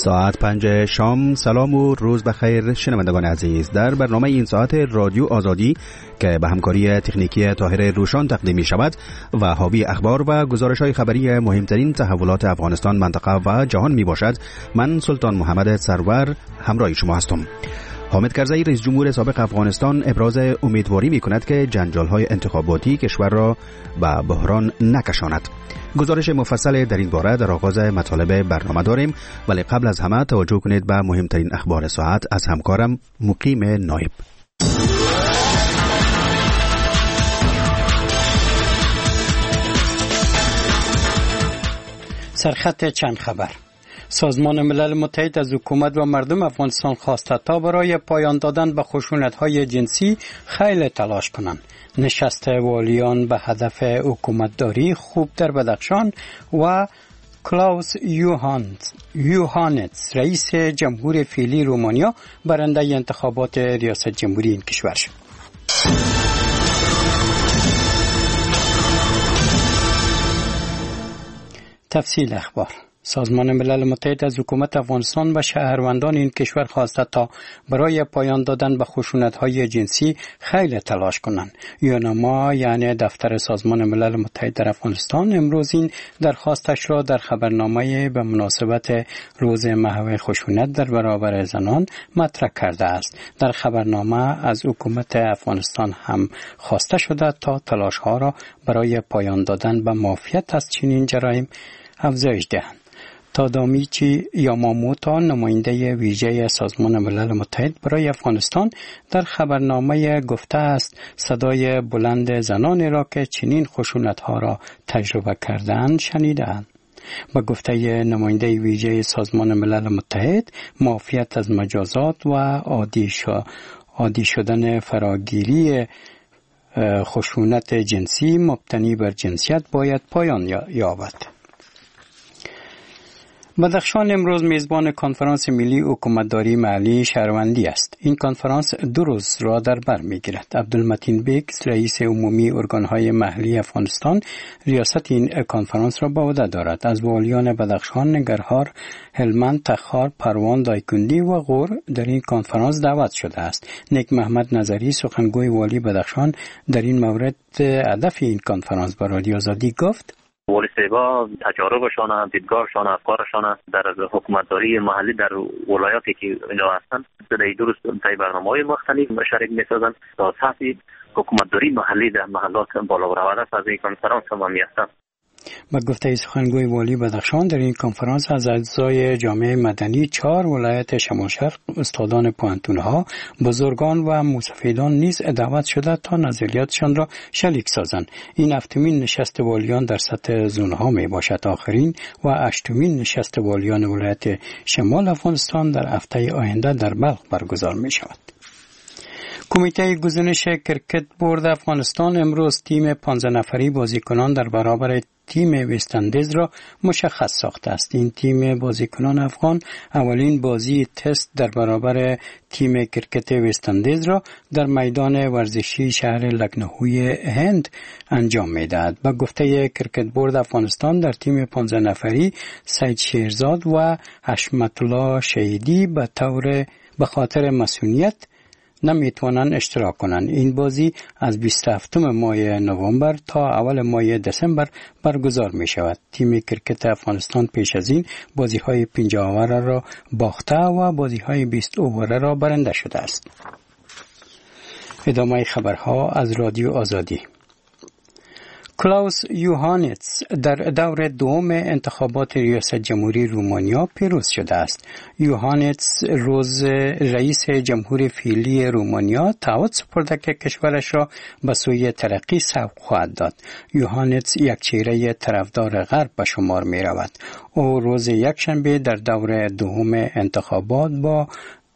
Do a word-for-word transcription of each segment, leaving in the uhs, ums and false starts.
ساعت پنج شام. سلام و روز بخیر شنوندگان عزیز. در برنامه این ساعت رادیو آزادی که به همکاری تکنیکی طاهر روشان تقدیم می شود و حاوی اخبار و گزارش‌های خبری مهمترین تحولات افغانستان، منطقه و جهان می باشد، من سلطان محمد سرور همراه شما هستم. حامد کرزی رئیس جمهور سابق افغانستان ابراز امیدواری می کند که جنجال‌های انتخاباتی کشور را به بحران نکشاند. گزارش مفصل در این باره در آغاز مطالب برنامه داریم، ولی قبل از همه توجه کنید به مهمترین اخبار ساعت از همکارم مقیم نایب. سرخط چند خبر. سازمان ملل متحد از حکومت و مردم افغانستان خواسته تا برای پایان دادن به خشونت‌های جنسی خیلی تلاش کنند. نشست والیان به هدف حکومتداری خوب در بدخشان و کلاوس یوهانتس رئیس جمهور فعلی رومانیا برنده انتخابات ریاست جمهوری این کشور شد. تفصیل اخبار. سازمان ملل متحد از حکومت افغانستان و شهروندان این کشور خواسته تا برای پایان دادن به خشونت‌های جنسی خیلی تلاش کنند. یوناما یعنی دفتر سازمان ملل متحد در افغانستان امروز این درخواستش را در خبرنامه به مناسبت روز محو خشونت در برابر زنان مطرح کرده است. در خبرنامه از حکومت افغانستان هم خواسته شده تا تلاش‌ها را برای پایان دادن به معافیت از چنین جرایم افزایش دهند. تادامیچی یاماموتو نماینده ویژه سازمان ملل متحد برای افغانستان در خبرنامه گفته است صدای بلند زنانی را که چنین خشونت‌ها را تجربه کردند شنیدند. با گفته نماینده ویژه سازمان ملل متحد، معافیت از مجازات و عادی شو عادی شدن فراگیری خشونت جنسی مبتنی بر جنسیت باید پایان یابد. بدخشان امروز میزبان کنفرانس ملی حکومتداری محلی شهروندی است. این کنفرانس دو روز را در بر میگیرد. عبدالمتین بیگ رئیس عمومی ارگانهای محلی افغانستان ریاست این کنفرانس را به عهده دارد. از والیان بدخشان، ننگرهار، هلمند، تخار، پروان، دایکندی و غور در این کنفرانس دعوت شده است. نیک محمد نظری سخنگوی والی بدخشان در این مورد هدف این کنفرانس به رادیو آزادی گفت: والی صاحبا تجاربشان، دیدگاهشان، افکارشان در حکومتداری محلی در ولایاتی که اینا هستن در درست طی برنامه‌های مختلف شریک می‌سازند تا سطح حکومتداری محلی در محلات بالا برود است. از این کنفرانس هم می‌هستند. با گفته سخنگوی والی بدخشان در این کنفرانس از اعضای جامعه مدنی چهار ولایت شمال شرق، استادان پوهنتون‌ها، بزرگان و مستفیدان نیز دعوت شده تا نظریاتشان را شریک سازند. این هفتمین نشست والیان در سطح زون‌ها می باشد. آخرین و هشتمین نشست والیان ولایت شمال افغانستان در هفته آینده در بلخ برگزار می شود. کمیته گزینش کرکت بورد افغانستان امروز تیم پانزده نفری بازیکنان در برابر تیم وست‌اندیز را مشخص ساخته است. این تیم بازیکنان افغان اولین بازی تست در برابر تیم کرکت وست‌اندیز را در میدان ورزشی شهر لکنهوی هند انجام می‌دهد. با گفته کرکت بورد افغانستان در تیم پانزده نفری سید شیرزاد و حشمت الله شهیدی به طور به خاطر مسئولیت نمیتوانند اشتراک کنند. این بازی از بیست و هفتم ماه نوامبر تا اول ماه دسامبر برگزار می شود. تیم کرکت افغانستان پیش از این بازی های پنجاه اووره را باخته و بازی های بیست اووره را برنده شده است. ادامه خبرها از رادیو آزادی. کلاوس یوهانتس در دور دوم انتخابات ریاست جمهوری رومانیا پیروز شده است. یوهانتس روز رئیس جمهور فعلی رومانیا تعهد سپرده که کشورش را به سوی ترقی سوق خواهد داد. یوهانتس یک چهره طرفدار غرب به شمار می رود. او روز یکشنبه در دور دوم انتخابات با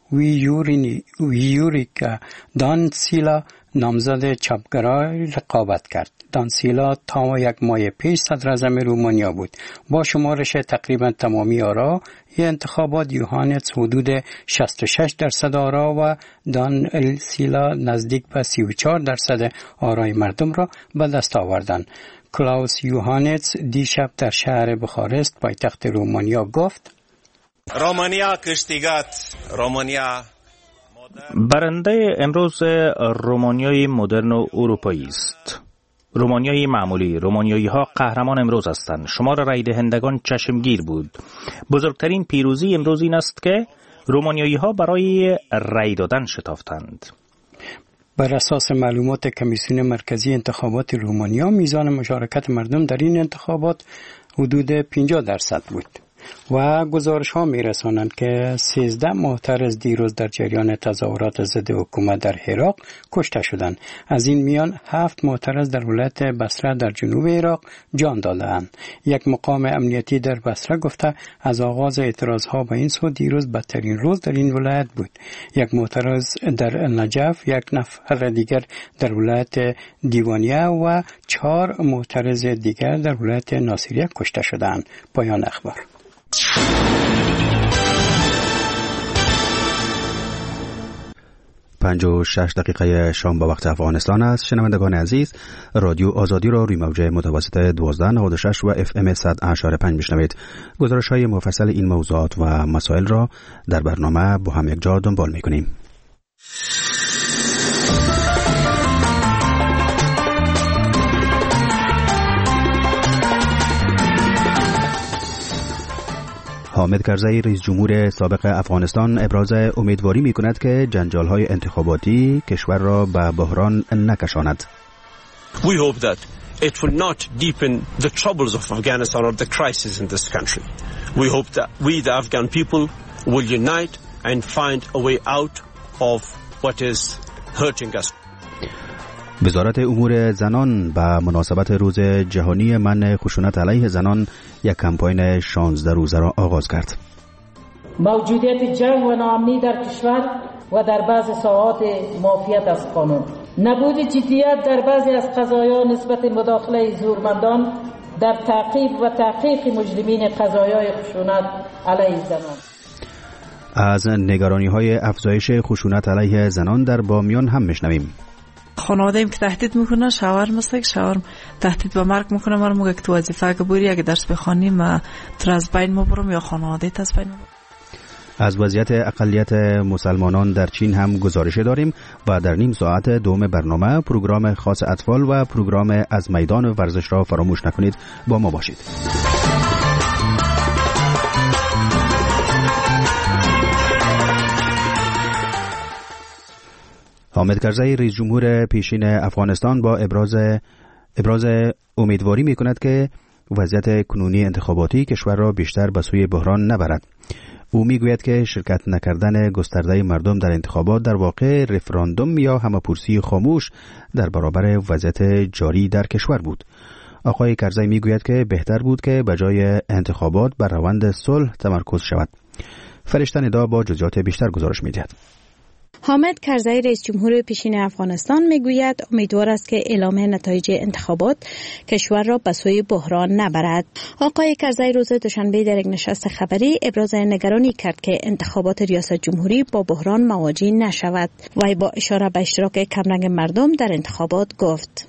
ویوریکا دانسیلا نامزد چپگرای رقابت کرد. دانسیلا تا یک ماه پیش صدر اعظم رومانیا بود. با شمارش تقریبا تمامی آرا انتخابات یوهانتس حدود شصت و شش درصد آرا و دانسیلا نزدیک به سی و چهار درصد آرای مردم را به دست آوردند. کلاوس یوهانتس دیشب در شهر بخارست پایتخت رومانیا گفت: رومانیا کشتیگات رومانیا برنده امروز رومانیای مدرن و اروپایی است. رومانیای معمولی، رومانیایی ها قهرمان امروز هستند. شمار رای دهندگان چشمگیر بود. بزرگترین پیروزی امروز این است که رومانیایی ها برای رای دادن شتافتند. بر اساس معلومات کمیسیون مرکزی انتخابات رومانیا، میزان مشارکت مردم در این انتخابات حدود پنجاه درصد بود و گزارش ها می رسانند که سیزده معترض دیروز در جریان تظاهرات ضد حکومت در عراق کشته شدند. از این میان هفت معترض در ولایت بصره در جنوب عراق جان دادند. یک مقام امنیتی در بصره گفته از آغاز اعتراض ها به این سو دیروز بدترین روز در این ولایت بود. یک معترض در نجف، یک نفر دیگر در ولایت دیوانیه و چهار معترض دیگر در ولایت ناصریه کشته شدند. پایان اخبار. پنج و شش دقیقه شام با وقت افغانستان است. شنوندگان عزیز، رادیو آزادی را روی موج متوسط دوازده نود و شش و اف ام صد اشاره پنج میشنوید. گزارش های مفصل این موضوعات و مسائل را در برنامه با هم یک جا دنبال میکنیم. حامد کرزی رئیس جمهور سابق افغانستان ابراز امیدواری می کند که جنجال‌های انتخاباتی کشور را به بحران نکشاند. We hope that it will not deepen the troubles of Afghanistan or the crisis in this country. We hope that we the Afghan people will unite and find a way out of what is hurting us. وزارت امور زنان به مناسبت روز جهانی منع خشونت علیه زنان یک کمپاین شانزده روزه را آغاز کرد. موجودیت جنگ و ناامنی در کشور و در بعضی ساحات معافیت از قانون، نبود جدیت در بعضی از قضایا نسبت مداخله زورمندان در تعقیب و تحقیق مجرمین قضایای خشونت علیه زنان. از نگرانی‌های افزایش خشونت علیه زنان در بامیان هم میشنویم. خانواده‌ایم که تهدید میکنه، شوهر مثل شوهر تهدید به مرگ میکنه، من موقع که تو وظیفه که بوری اگه درس بخونی ما تر از بین مبرم یا خانواده تر از بین مبرم. از وضعیت اقلیت مسلمانان در چین هم گزارش داریم و در نیم ساعت دوم برنامه پروگرام خاص اطفال و پروگرام از میدان ورزش را فراموش نکنید. با ما باشید. حامد کرزی رئیس جمهور پیشین افغانستان با ابراز ابراز امیدواری می کند که وضعیت کنونی انتخاباتی کشور را بیشتر به سوی بحران نبرد. او می گوید که شرکت نکردن گسترده مردم در انتخابات در واقع رفراندوم یا همه‌پرسی خاموش در برابر وضعیت جاری در کشور بود. آقای کرزی می گوید که بهتر بود که به جای انتخابات بر روند صلح تمرکز شود. فرشته ندا با جزئیات بیشتر گزارش می دهد. حامد کرزی رئیس جمهور پیشین افغانستان میگوید امیدوار است که اعلام نتایج انتخابات کشور را به سوی بحران نبرد. آقای کرزی روز دوشنبه در یک نشست خبری ابراز نگرانی کرد که انتخابات ریاست جمهوری با بحران مواجه نشود. وی با اشاره به اشتراک کمرنگ مردم در انتخابات گفت: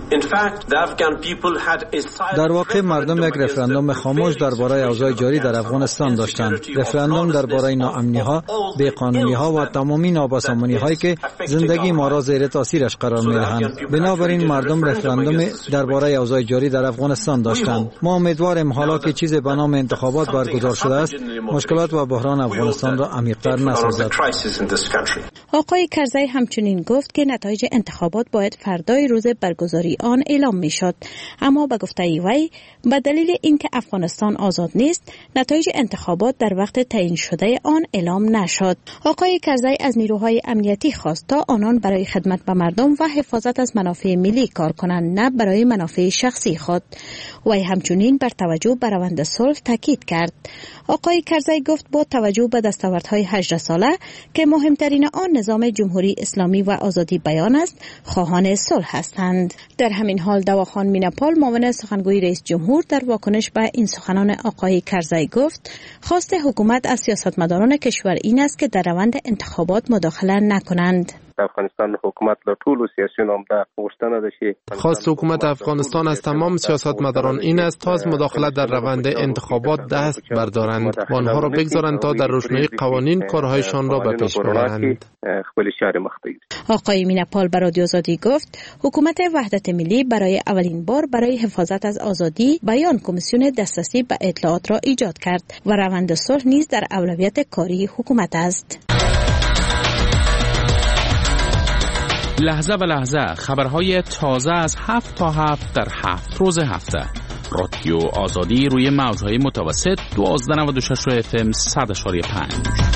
در واقع مردم یک رفراندوم خاموش درباره اوضاع جاری در افغانستان داشتند. رفراندوم درباره ناامنی‌ها، بی‌قانونی‌ها و تمامی نابسامانی‌هایی که زندگی ما را زیر تاثیرش قرار می‌دهند. بنابراین مردم رفراندوم درباره اوضاع جاری در افغانستان داشتند. ما امیدواریم حالا که چیزی به نام انتخابات برگزار شده است، مشکلات و بحران افغانستان را عمیق‌تر نسازد. آقای کرزی همچنین گفت که نتایج انتخابات باید فردای روز برگزاری آن اعلام می شد، اما به گفته وی به دلیل اینکه افغانستان آزاد نیست نتایج انتخابات در وقت تعیین شده آن اعلام نشد. آقای کرزی از نیروهای امنیتی خواست تا آنان برای خدمت به مردم و حفاظت از منافع ملی کار کنند، نه برای منافع شخصی خود. وی همچنین بر توجه به روند صلح تاکید کرد. آقای کرزی گفت با توجه به دستاوردهای هجده ساله که مهمترین آن نظام جمهوری اسلامی و آزادی بیان است، خواهان صلح هستند. در همین حال دواخان میناپال معاون سخنگوی رئیس جمهور در واکنش به این سخنان آقای کرزی گفت خواست حکومت از سیاستمداران کشور این است که در روند انتخابات مداخله نکنند. افغانستان حکومت له ټولو سیاسیونو همدا غوښتنه ده چې خواست حکومت افغانستان از تمام سیاستمداران این است تا از مداخله در روند انتخابات دست بردارند و آنها را بگذارند تا در روشنایی قوانین کارهایشان را به پیش ببرند. آقای مینپال به رادیو آزادی گفت حکومت وحدت ملی برای اولین بار برای حفاظت از آزادی بیان کمیسیون دسترسی به اطلاعات را ایجاد کرد و روند صلح نیز در اولویت کاری حکومت است. لحظه به لحظه خبرهای تازه از هفت تا هفت در هفت روز هفته. رادیو آزادی روی موجهای متوسط دوازده نود و شش اف ام صد و پنج.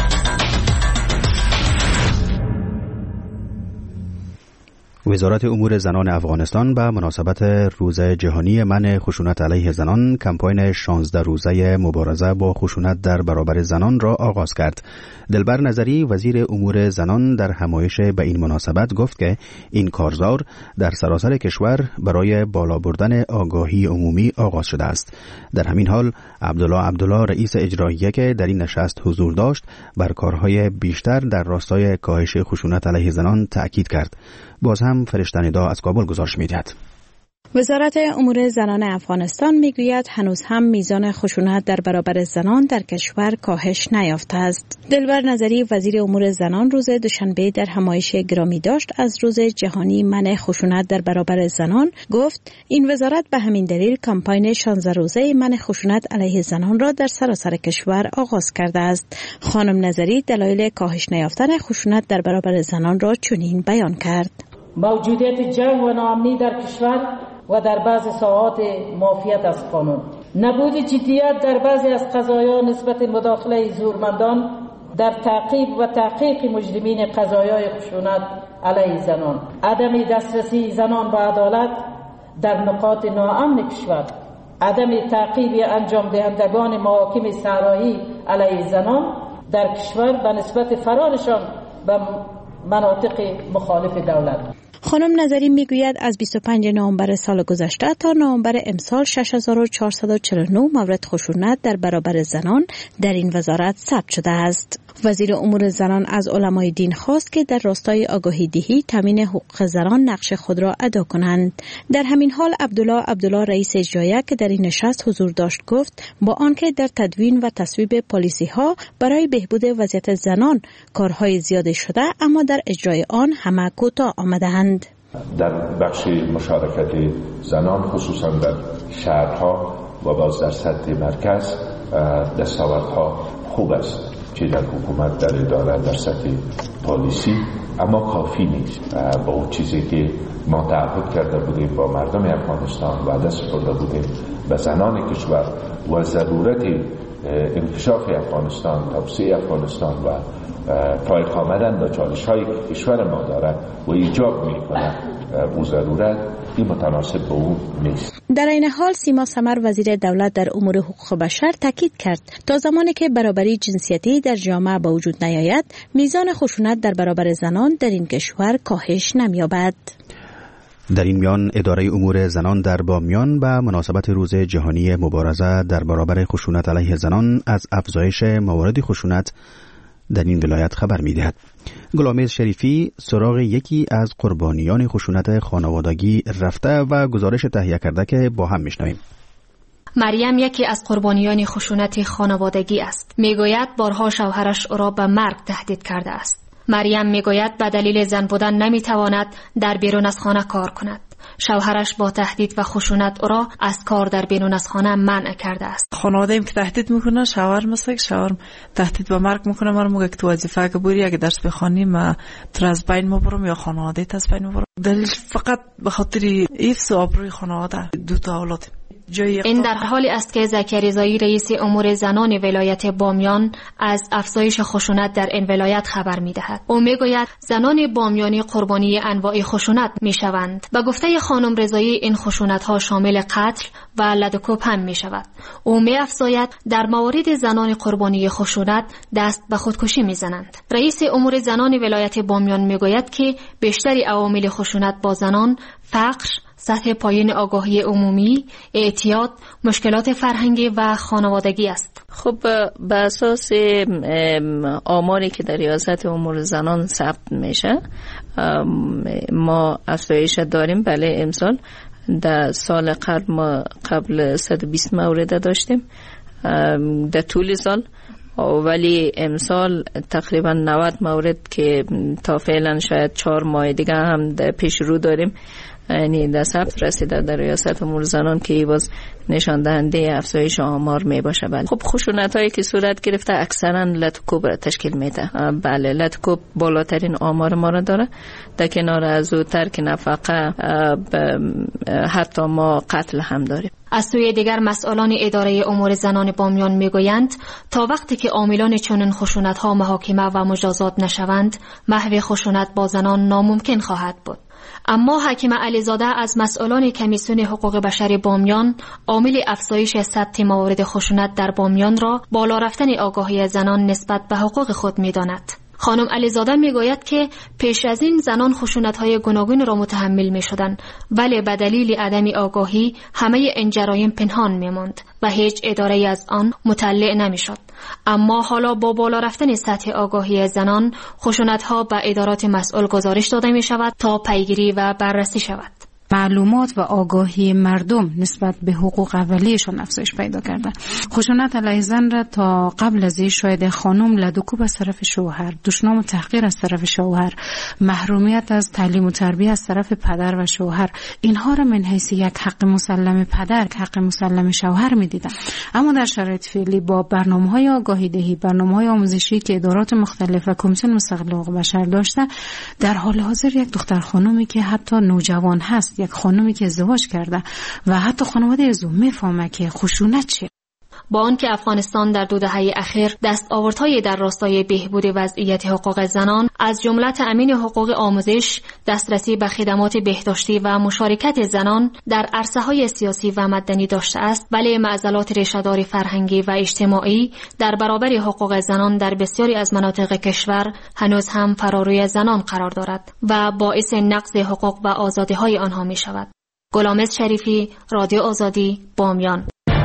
وزارت امور زنان افغانستان به مناسبت روز جهانی منع خشونت علیه زنان کمپاین شانزده روزه مبارزه با خشونت در برابر زنان را آغاز کرد. دلبر نظری وزیر امور زنان در همایش به این مناسبت گفت که این کارزار در سراسر کشور برای بالا بردن آگاهی عمومی آغاز شده است. در همین حال عبدالله عبدالله رئیس اجراییه که در این نشست حضور داشت بر کارهای بیشتر در راستای کاهش خشونت علیه زنان تأکید کرد. باز هم فرشته ندا از کابل گزارش می‌دهد. وزارت امور زنان افغانستان میگوید هنوز هم میزان خشونت در برابر زنان در کشور کاهش نیافته است. دلبر نظری وزیر امور زنان روز دوشنبه در همایش گرامی داشت از روز جهانی منع خشونت در برابر زنان گفت این وزارت به همین دلیل کمپاین شانزده روزه منع خشونت علیه زنان را در سراسر کشور آغاز کرده است. خانم نظری دلایل کاهش نیافتن خشونت در برابر زنان را چنین بیان کرد: موجودیت جنگ و ناامنی در کشور و در بعض ساعات معافیت از قانون، نبود جدیت در بعضی از قضایا نسبت مداخله زورمندان در تعقیب و تحقیق مجرمین قضایای خشونت علیه زنان، عدم دسترسی زنان به عدالت در نقاط ناامن کشور، عدم تعقیب انجام دهندگان محاکم صحرایی علیه زنان در کشور به نسبت فرارشان به مناطق مخالف دولت. خانم نظری میگوید از بیست و پنجم نوامبر سال گذشته تا نوامبر امسال شش هزار و چهارصد و چهل و نه مورد خشونت در برابر زنان در این وزارت ثبت شده است. وزیر امور زنان از علمای دین خواست که در راستای آگاهی دهی تامین حقوق زنان نقش خود را ادا کنند. در همین حال عبدالله عبدالله رئیس اجراییه که در این نشست حضور داشت گفت با آنکه در تدوین و تصویب پالیسی ها برای بهبود وضعیت زنان کارهای زیاده شده اما در اجرای آن همه کوتاه آمده‌اند. در بخش مشارکت زنان خصوصا در شهرها و باز در سطح مرکز دستاوردها خوب است، چه در حکومت، در اداره، در سطح پالیسی، اما کافی نیست. با اون چیزی که ما تعهد کرده بودیم با مردم افغانستان و دست سپرده بودیم به زنان کشور و ضرورت انکشاف افغانستان، توسعه افغانستان و فائق آمدن به چالش‌های که کشور ما دارد و ایجاب می‌کند او ضرورت این متناسب با او نیست. در این حال سیما سمر وزیر دولت در امور حقوق بشر تاکید کرد تا زمانی که برابری جنسیتی در جامعه به وجود نیاید میزان خشونت در برابر زنان در این کشور کاهش نمی‌یابد. در این میان اداره امور زنان در بامیان به مناسبت روز جهانی مبارزه در برابر خشونت علیه زنان از افزایش موارد خشونت در این ولایت خبر می‌دهد. گلامیز شریفی سراغ یکی از قربانیان خشونت خانوادگی رفته و گزارش تهیه کرده که با هم میشنویم. مریم یکی از قربانیان خشونت خانوادگی است. میگوید بارها شوهرش او را به مرگ تهدید کرده است. مریم میگوید به دلیل زن بودن نمیتواند در بیرون از خانه کار کند. شوهرش با تهدید و خشونت او را از کار در بیرون از خانه منع کرده است. خانواده ایم که تهدید میکنه، شوهر مثلا شوهر تهدید به مرگ میکنه، من میگه که تو وظیفه که بری اگه درس بخونی ما تو از بین مبرم یا خانواده تو از بین مبرم. دلیل فقط به خاطر حفظ آبروی خانواده دو تا اولاد. این در حالی است که زکیه رضایی رئیس امور زنان ولایت بامیان از افزایش خشونت در این ولایت خبر می‌دهد. او می‌گوید زنان بامیانی قربانی انواع خشونت می‌شوند. به گفته خانم رضایی این خشونت‌ها شامل قتل و لدوکوب هم می‌شود. او می‌افزاید در موارد زنان قربانی خشونت دست به خودکشی می‌زنند. رئیس امور زنان ولایت بامیان می‌گوید که بیشتر عوامل خشونت با زنان فقر، سطح پایین آگاهی عمومی، اعتیاد، مشکلات فرهنگی و خانوادگی است. خب به اساس آماری که در ریاست امور زنان ثبت میشه ما افزایش داریم. بله امسال در سال قبل ما قبل صد و بیست مورد داشتیم در طول سال، ولی امسال تقریبا نود مورد که تا فعلا شاید چهار ماه دیگه هم پیش رو داریم، یعنی در ثبت رسیده در ریاست امور زنان که ای باز نشان دهنده افزایش آمار می باشه. بله خب خشونت هایی که صورت گرفته اکثرا لطکوب را تشکیل میده. بله لطکوب بالاترین آمار ما را داره، در کنار از او ترک نفقه حتی ما قتل هم داریم. از سوی دیگر مسئولان اداره امور زنان بامیان میگویند تا وقتی که عاملان چنین خشونت‌ها محاکمه و مجازات نشوند محو خشونت با زنان ناممکن خواهد بود. اما حکیم علیزاده از مسئولان کمیسیون حقوق بشر بامیان عامل افزایش سطح موارد خشونت در بامیان را بالا رفتن آگاهی زنان نسبت به حقوق خود می‌داند. خانم علیزاده میگوید که پیش از این زنان خشونت‌های گوناگون را متحمل می‌شدند، ولی به دلیل عدم آگاهی همه این جرایم پنهان می‌ماند و هیچ اداره‌ای از آن مطلع نمی‌شد. اما حالا با بالا رفتن سطح آگاهی زنان خشونت‌ها به ادارات مسئول گزارش داده می‌شود تا پیگیری و بررسی شود. معلومات و آگاهی مردم نسبت به حقوق اولیه‌شان افزایش پیدا کرده. خشونت علیه زن را تا قبل از این شاید خانم لدوکوب از طرف شوهر، دشنام و تحقیر از طرف شوهر، محرومیت از تعلیم و تربیت از طرف پدر و شوهر، اینها را من حیث یک حق مسلم پدر، حق مسلم شوهر می‌دیدند. اما در شرایط فعلی با برنامه‌های آگاهی دهی، برنامه‌های آموزشی که ادارات مختلف و کمیسیون مستقل حقوق بشر داشته، در حال حاضر یک دختر خانومی که حتی نوجوان هست، یک خانومی که ازدواج کرده و حتی خانواده از اون میفهمه که خشونت چیه. با آنکه افغانستان در دو دهه اخیر دستاوردهای در راستای بهبود وضعیت حقوق زنان از جمله تأمین حقوق آموزش، دسترسی به خدمات بهداشتی و مشارکت زنان در عرصه‌های سیاسی و مدنی داشته است، ولی معضلات ریشه‌دار فرهنگی و اجتماعی در برابر حقوق زنان در بسیاری از مناطق کشور هنوز هم فراروی زنان قرار دارد و باعث نقض حقوق و آزادی‌های آنها می‌شود. غلامرضا شریفی، رادیو آزادی، بامیان.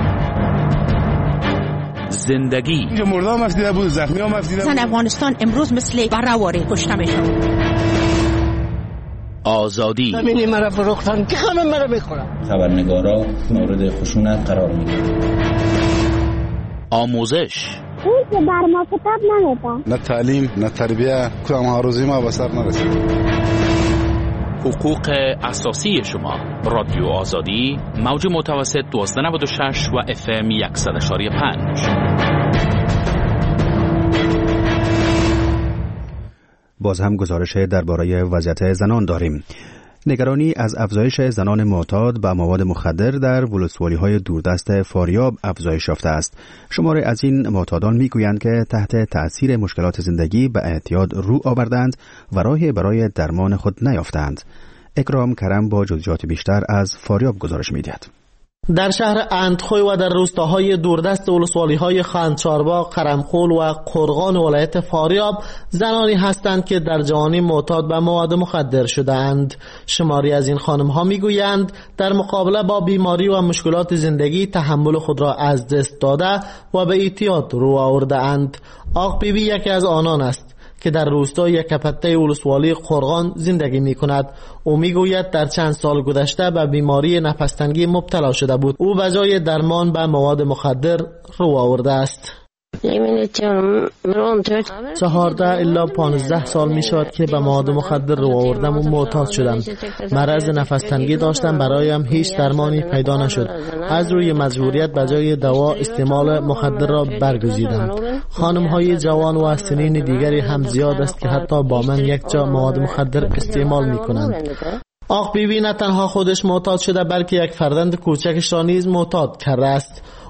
زندگی مردم مفدیده بود، زخمی ها مفدیده بود. زن افغانستان امروز مثل برآواره کشته میشن. آزادی زمینی مرا فروختن که همه مرا میخورن. خبرنگارا مورد خشونت قرار میگیرن. آموزش اون که بر ما کتاب نمیدن. نه تعلیم نه تربیه، کدام هاروزی ما به سر نرسید. حقوق اساسی شما. رادیو آزادی، موج متوسط دوازده نود و شش و اف ام صد و پنج. باز هم گزارش درباره وضعیت زنان داریم. نگرانی از افزایش زنان معتاد به مواد مخدر در ولسوالی‌های دوردست فاریاب افزایش یافته است. شماری از این معتادان میگویند که تحت تأثیر مشکلات زندگی به اعتیاد رو آوردند و راهی برای درمان خود نیافتند. اکرام کرم با جزئیات بیشتر از فاریاب گزارش می‌دهد. در شهر اندخوی و در روستاهای دوردست ولسوالی‌های خانچارباغ، قرمخول و قرغان ولایت فاریاب زنانی هستند که در جوانی معتاد به مواد مخدر شده‌اند. شماری از این خانم‌ها می‌گویند در مقابله با بیماری و مشکلات زندگی تحمل خود را از دست داده و به اعتیاد رو آورده‌اند. آق بیبی یکی از آنان است که در روستای کپته ولسوالی قرغان زندگی می کند. او می گوید در چند سال گذشته به بیماری نفس‌تنگی مبتلا شده بود. او به جای درمان به مواد مخدر رو آورده است. چهارده الا پانزده سال می شود که به مواد مخدر رو آوردم و معتاد شدم. مرض نفس‌تنگی داشتم، برایم هیچ درمانی پیدا نشد. از روی مجبوریت به جای دوا استعمال مخدر را برگزیدم. خانم های جوان و سنین دیگری هم زیاد است که حتی با من یک جا مواد مخدر استعمال می کنند. آق بیبی نه تنها خودش معتاد شده بلکه یک فرزند کوچکش را نیز معتاد کرده است.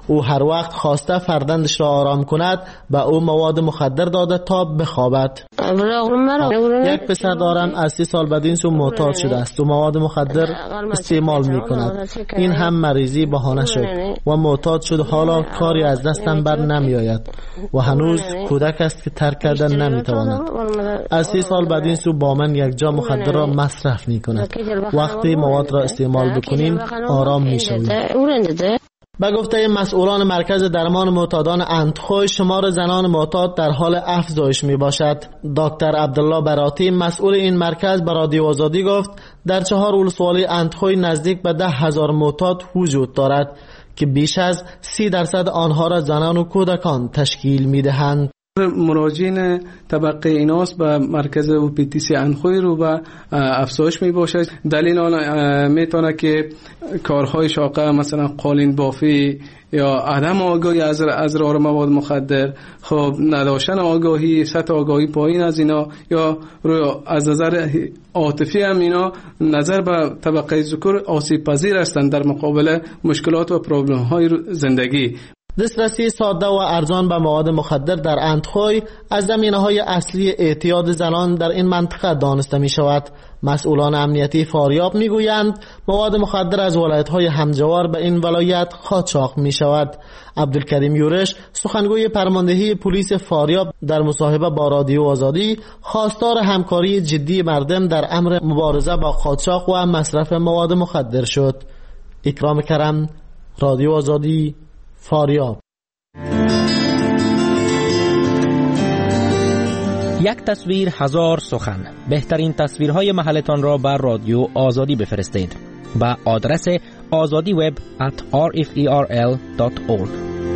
او هر وقت خواسته فرزندش را آرام کند به او مواد مخدر داده تا بخوابد. یک پسر دارم از سی سال بدین سو معتاد شده است و مواد مخدر استعمال می کند. این هم مریضی بهانه شد و معتاد شد. حالا کاری از دستم بر نمی آید و هنوز کودک است که ترک کردن نمی تواند. از سی سال بدین سو با من یک جا مخدر را مصرف می کند. وقتی مواد را استعمال بکنیم آرام می شویم. به گفته مسئولان مرکز درمان معتادان اندخوی، شمار زنان معتاد در حال افزایش می باشد. دکتر عبدالله براتی مسئول این مرکز به رادیو آزادی گفت در چهار ولسوالی اندخوی نزدیک به ده هزار معتاد وجود دارد که بیش از سی درصد آنها را زنان و کودکان تشکیل می دهند. مراجعین طبقه ایناس به مرکز و پی تی سی اندخوی رو به افزایش می باشد. دلیل آن میتونه که کارهای شاقه مثلا قالین بافی یا عدم آگاهی از از راه مواد مخدر، خب نداشتن آگاهی، سطح آگاهی پایین از اینا، یا از نظر عاطفی هم اینا نظر به طبقه ذکور آسیب پذیر هستند در مقابل مشکلات و پرابلم های زندگی. دسترسی ساده و ارزان به مواد مخدر در اندخوی از زمینه‌های اصلی اعتیاد زنان در این منطقه دانسته می شود. مسئولان امنیتی فاریاب می گویند مواد مخدر از ولایت‌های همجوار به این ولایت قاچاق می شود. عبدالکریم یورش سخنگوی فرماندهی پلیس فاریاب در مصاحبه با رادیو آزادی خواستار همکاری جدی مردم در امر مبارزه با قاچاق و مصرف مواد مخدر شد. اکرام کرم، رادیو آزادی، فاریاب. یک تصویر هزار سخن. بهترین تصویرهای محلتان را بر رادیو آزادی بفرستید با آدرس آزادی وب ات آر اف ای آر ال دات اورگ.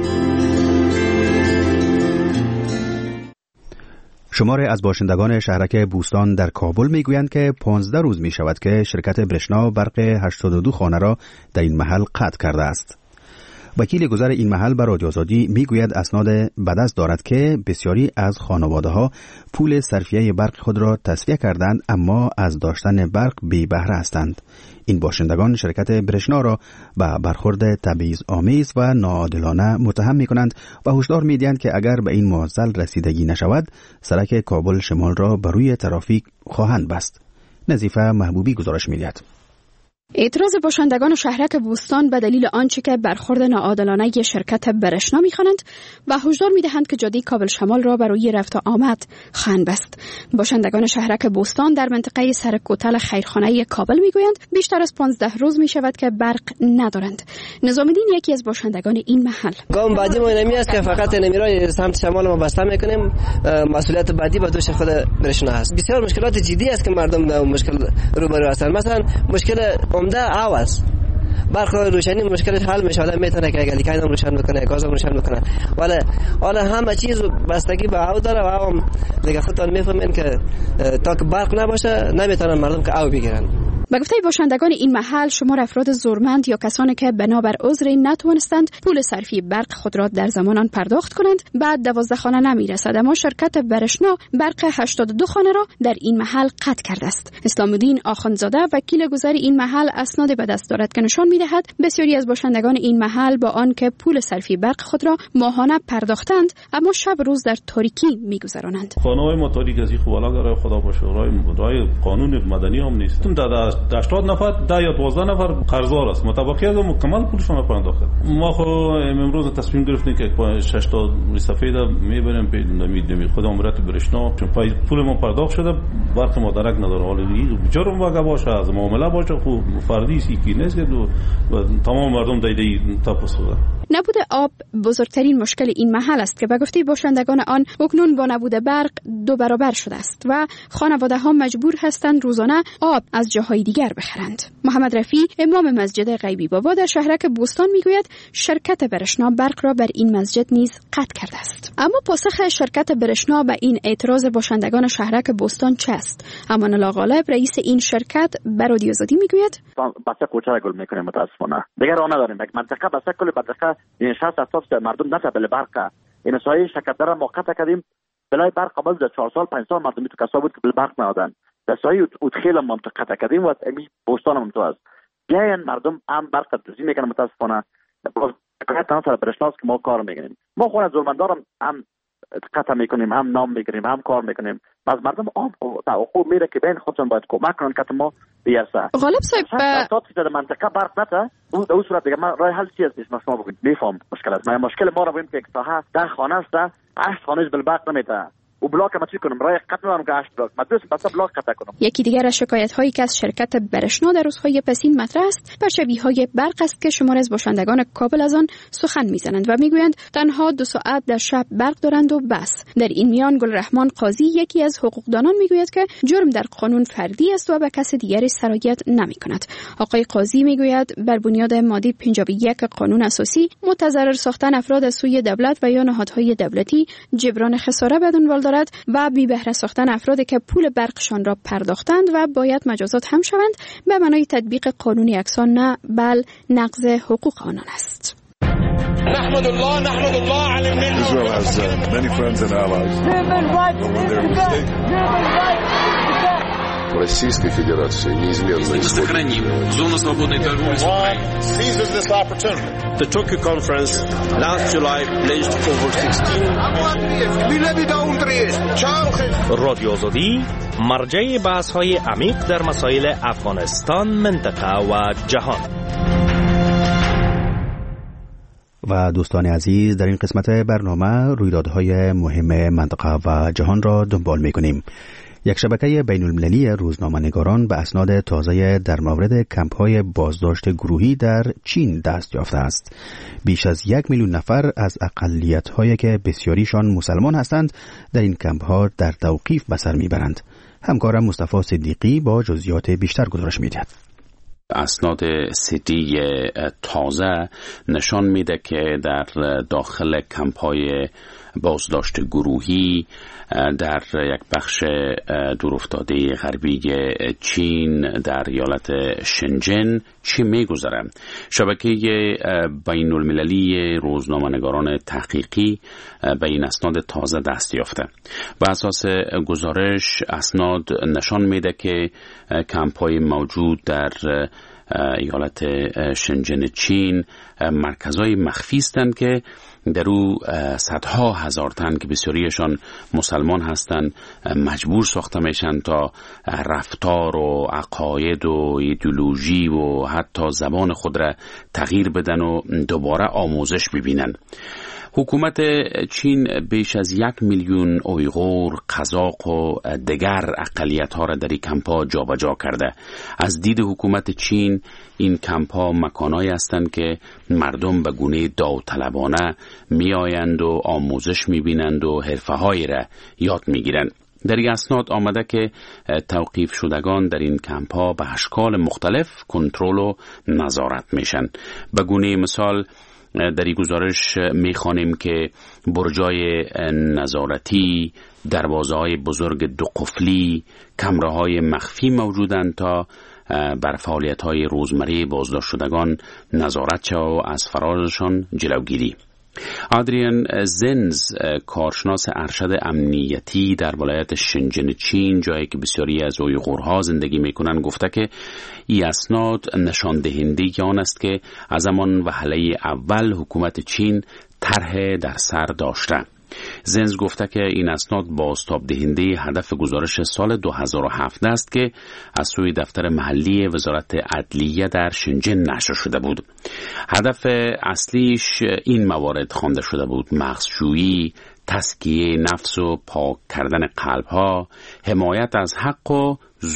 شماری از باشندگان شهرک بوستان در کابل میگویند که پانزده روز می شود که شرکت برشنا برق هشتاد و دو خانه را در این محل قطع کرده است. وکیل گذر این محل به رادیو آزادی میگوید اسناد به دست دارد که بسیاری از خانواده ها پول صرفیه برق خود را تصفیه کردند اما از داشتن برق بی بهره هستند. این باشندگان شرکت برشنا را به برخورد تبعیض آمیز و ناعادلانه متهم می کنند و هشدار می دهند که اگر به این معضل رسیدگی نشود سرک کابل شمال را بر روی ترافیک خواهند بست. نظیفه محبوبی گزارش می دهد. اعتراض باشندگان شهرک بوستان به دلیل آنچه که برخورد ناعادلانه شرکت برشنا می‌خوانند و هشدار می‌دهند که جاده کابل شمال را برای رفت و آمد خواهند بست. باشندگان شهرک بوستان در منطقه سرکوتل خیرخانه کابل می‌گویند بیشتر از پانزده روز می‌شود که برق ندارند. نظام الدین یکی از باشندگان این محل: گام بعدی ما نمی است که فقط نمیرای سمت شمال ما بسته می‌کنیم، مسئولیت بعدی به دوش خود برشنا است. بسیار مشکلات جدی است که مردم با مشکل روبرو هستند. مثلا مشکل عمده آواز، برق روشنی مشکلش حل میشه، آدم میتونه که گلیکای هم روشن بکنه، گاز هم روشن بکنه، ولی حالا همه چیز بستگی به آب داره و هم دیگه خودتان میفهمین که تا که برق نباشه نمیتونن مردم که آب بگیرن. به گفته باشندگان این محل شمار افراد زورمند یا کسانی که بنابر عذری نتوانستند پول صرفی برق خود را در زمان پرداخت کنند بعد دوازده خانه نمیرسد، اما شرکت برشنا برق هشتاد و دو خانه را در این محل قطع کرده است. اسلام الدین آخوندزاده وکیل گذر این محل اسناد به دست دارد که نشان می‌دهد بسیاری از باشندگان این محل با آنکه پول صرفی برق خود را ماهانه پرداختند اما شب روز در تاریکی می‌گذرانند. خانه‌های ما تاریک از خوالا داره، خدا باشه رای قانون مدنی هم نیست. در هشتاد نفر ده یا دوازده نفر قرضدار است، متوقع از مکمل پولشون رو پرداخت. ما خو امروز تصمیم گرفتیم که شش تا سفید میبریم به نمیدونم خودم مرت برشنا، چون پای پول ما پرداخت شده برق ما درک نداره. حالا جرم واقع باشه از معامله باشه خو فردی سی کی نیست که تمام مردم دیدی تپس شده. نبود آب بزرگترین مشکل این محل است که به گفته باشندگان آن اکنون با نبود برق دو برابر شده است و خانواده ها مجبور هستند روزانه آب از جاهای دیگر بخرند. محمد رفیع امام مسجد غیبی بابا در شهرک بوستان میگوید شرکت برشنا برق را بر این مسجد نیز قطع کرده است. اما پاسخ شرکت برشنا به این اعتراض باشندگان شهرک بوستان چه است؟ امان الله غالب رئیس این شرکت بر رادیو آزادی میگوید بسته کوچه گل میکنیم متاسفانه دیگر راه نداریم. یک منطقه بسته کل منطقه این شصت هفتاد مردم نتا بل برق این سایه شرکت داره ما قطع کردیم بلای برق قبل در چهار سال پنج سال مردمی تو کسا بود که بل برق ندادن در سایه ادخیل منطقه قطع کردیم و امی بوستان هم تو است بیاین مردم هم برق تزیین میکنن متاسفانه حقیقتا سر برشناس که ما کار میکنیم. ما خود از ظلمندارم هم قطع میکنیم، هم نام میگیریم، هم کار میکنیم. از مردم عام توقع میره که بین خودشون باید کمک کنن که ما بیاسه. غالب صاحب تا در منطقه برق نته اون در صورت دیگه ما راه حل چی است؟ شما بگید میفهم مشکل است. ما مشکل ما رو ببین که تا ده خانه است، هشت خانه بل برق نمیته. و بلاک ما چی کنم؟ راه قطع نمیکنم که هشت بلاک. ما دوست بس بلاک قطع کنم. یکی دیگر از شکایت هایی که از شرکت برشنا در روزهای پسین مطرح است، شبیه های برق است که شمار از باشندگان کابل از آن سخن میزنند و میگویند تنها دو ساعت در شب برق دارند و بس. در این میان گلرحمان قاضی یکی از حقوقدانان میگوید که جرم در قانون فردی است و به کس دیگری سرایت نمیکند. آقای قاضی میگوید بر بنیاد ماده پنجاه و یک قانون اساسی متضرر ساختن افراد از سوی دولت و یا نهادهای دولتی جبران خساره به دنبال دارد و بی بهره ساختن افرادی که پول برقشان را پرداختند و باید مجازات هم شوند به معنای تطبیق قانون یکسان نه بل نقض حقوق آنان است. نحمد الله نحمد الله على النعمة. Israel has uh, many friends and allies. Российской Федерации неизменно сохраним зону свободной торговли с Украиной. Seizes this opportunity. The Tokyo conference last July pledged over sixteen رادیو آزادی مرجع بحث‌های عمیق در مسائل افغانستان، منطقه و جهان. و دوستان عزیز، در این قسمت برنامه رویدادهای مهم منطقه و جهان را دنبال می‌کنیم. یک شبکه بین المللی روزنامه‌نگاران به اسناد تازه در مورد کمپ‌های بازداشت گروهی در چین دست یافته است. بیش از یک میلیون نفر از اقلیت‌هایی که بسیاریشان مسلمان هستند در این کمپ‌ها در توقیف به سر می‌برند. همکارم مصطفی صدیقی با جزئیات بیشتر گزارش می‌دهد. اسناد سیتی تازه نشان میده که در داخل کمپ‌های بازداشت گروهی در یک بخش دورافتاده غربی چین در ایالت شنجن چی میگذره. شبکه بین المللی روزنامه‌نگاران تحقیقی به این اسناد تازه دست یافته. بر اساس گزارش اسناد نشان میده که کمپ‌های موجود در ایالت شنجن چین مرکزهای مخفی هستند که در او صدها هزار تن که بسیاریشان مسلمان هستند مجبور ساخته میشن تا رفتار و عقاید و ایدئولوژی و حتی زبان خود را تغییر بدن و دوباره آموزش ببینن. حکومت چین بیش از یک میلیون اویغور، قزاق و دیگر اقلیت‌ها را در این کمپ‌ها جابجا کرده. از دید حکومت چین این کمپ‌ها مکان‌هایی هستند که مردم به گونه داوطلبانه میآیند و آموزش می‌بینند و حرفه‌هایی را یاد می‌گیرند. در این اسناد آمده که توقیف شدگان در این کمپ‌ها به اشکال مختلف کنترل و نظارت میشن. به گونه مثال در این گزارش میخوانیم که برجای نظارتی، دروازه‌های بزرگ دو قفلی، کمره‌های مخفی موجودند تا بر فعالیت‌های روزمره بازداشت شدگان نظارت شود و از فرارشان جلوگیری. آدریان زنز، کارشناس ارشد امنیتی در ولایت شنجن چین، جایی که بسیاری از اویغورها زندگی میکنند، گفته که این اسناد نشان دهنده آن است که از همان وهله اول حکومت چین طرح در سر داشته. زنز گفته که این اسناد بازتاب دهنده هدف گزارش سال دو هزار و هفت است که از سوی دفتر محلی وزارت عدلیه در شنجن نشر شده بود. هدف اصلیش این موارد خوانده شده بود: مغزشویی، تزکیه نفس و پاک کردن قلب‌ها، حمایت از حق و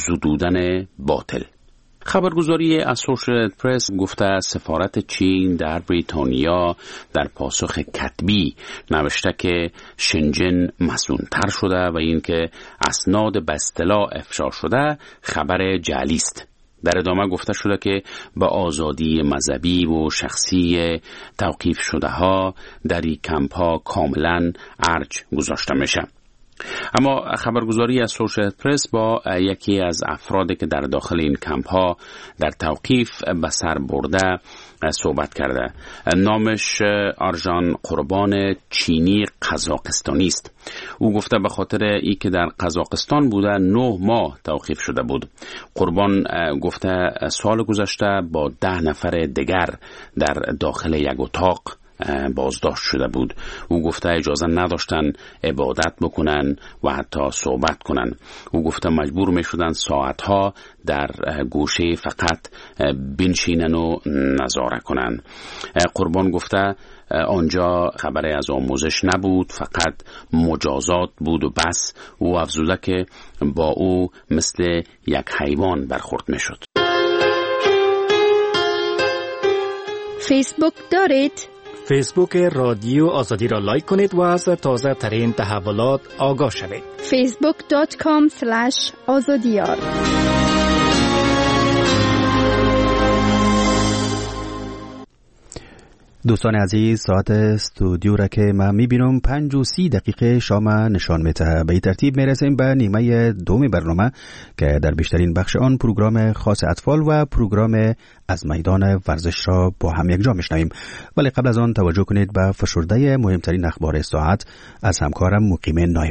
زدودن باطل. خبرگزاری اسوشییتد پرس گفته سفارت چین در بریتانیا در پاسخ کتبی نوشته که شنجن مسئول‌تر شده و اینکه اسناد به اصطلاح افشا شده خبر جعلی است. در ادامه گفته شده که با آزادی مذهبی و شخصی توقیف شده ها در این کمپ ها کاملا ارج گذاشته میشه. اما خبرگزاری اسوشییتد پرس با یکی از افرادی که در داخل این کمپ ها در توقیف به سر برده صحبت کرده. نامش آرژان قربان چینی قزاقستانی است. او گفته به خاطر ای که در قزاقستان بوده نه ماه توقیف شده بود. قربان گفته سال گذشته با ده نفر دیگر در داخل یک اتاق بازداشت شده بود. او گفته اجازه نداشتن عبادت بکنن و حتی صحبت کنن. او گفته مجبور می شدن ساعتها در گوشه فقط بنشینن و نظاره کنن. قربان گفته آنجا خبری از آموزش نبود، فقط مجازات بود و بس. او افزوده که با او مثل یک حیوان برخورد می شد. فیسبوک دارید؟ فیسبوک رادیو آزادی را لایک کنید و از تازه ترین تحولات آگاه شوید. فیسبوک دات کام اسلش آزادیار. دوستان عزیز، ساعت استودیو را که من میبینم پنج و سی دقیقه شام نشان میده. به این ترتیب میرسیم به نیمه دوم برنامه که در بیشترین بخش آن پروگرام خاص اطفال و پروگرام از میدان ورزش را با هم یک جا میشنویم. ولی قبل از آن توجه کنید به فشرده مهمترین اخبار ساعت از همکارم مقیم نایب.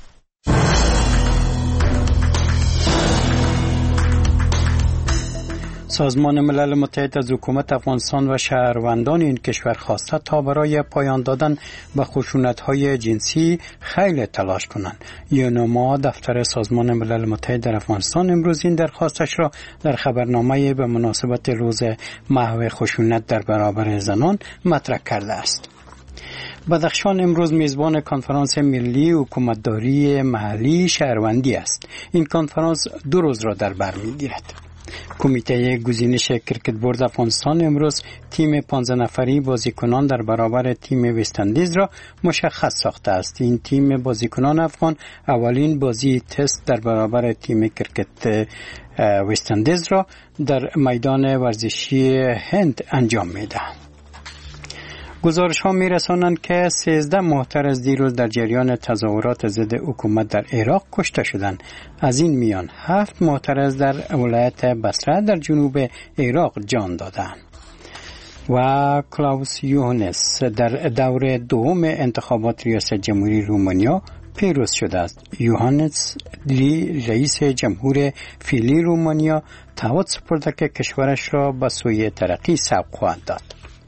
سازمان ملل متحد از حکومت افغانستان و شهروندان این کشور خواسته تا برای پایان دادن به خشونت‌های جنسی خیلی تلاش کنند. یونما دفتر سازمان ملل متحد در افغانستان امروز این درخواستش را در خبرنامه به مناسبت روز محو خشونت در برابر زنان مطرح کرده است. بدخشان امروز میزبان کنفرانس ملی حکومتداری محلی شهروندی است. این کنفرانس دو روز را در بر می‌گیرد. کمیته گزینش کرکت بورد افغانستان امروز تیم پانزده نفری بازیکنان در برابر تیم وستندیز را مشخص ساخته است. این تیم بازیکنان افغان اولین بازی تست در برابر تیم کرکت وستندیز را در میدان ورزشی هند انجام می‌دهند. گزارش ها می رسانند که سیزده معترض دیروز در جریان تظاهرات ضد حکومت در عراق کشته شدند. از این میان هفت معترض در ولایت بصره در جنوب عراق جان دادند. و کلاوس یوهانس در دور دوم انتخابات ریاست جمهوری رومانیا پیروز شده است. یوهانس لی رئیس جمهور فعلی رومانیا تعهد سپرده که کشورش را به سوی ترقی سوق خواهد داد.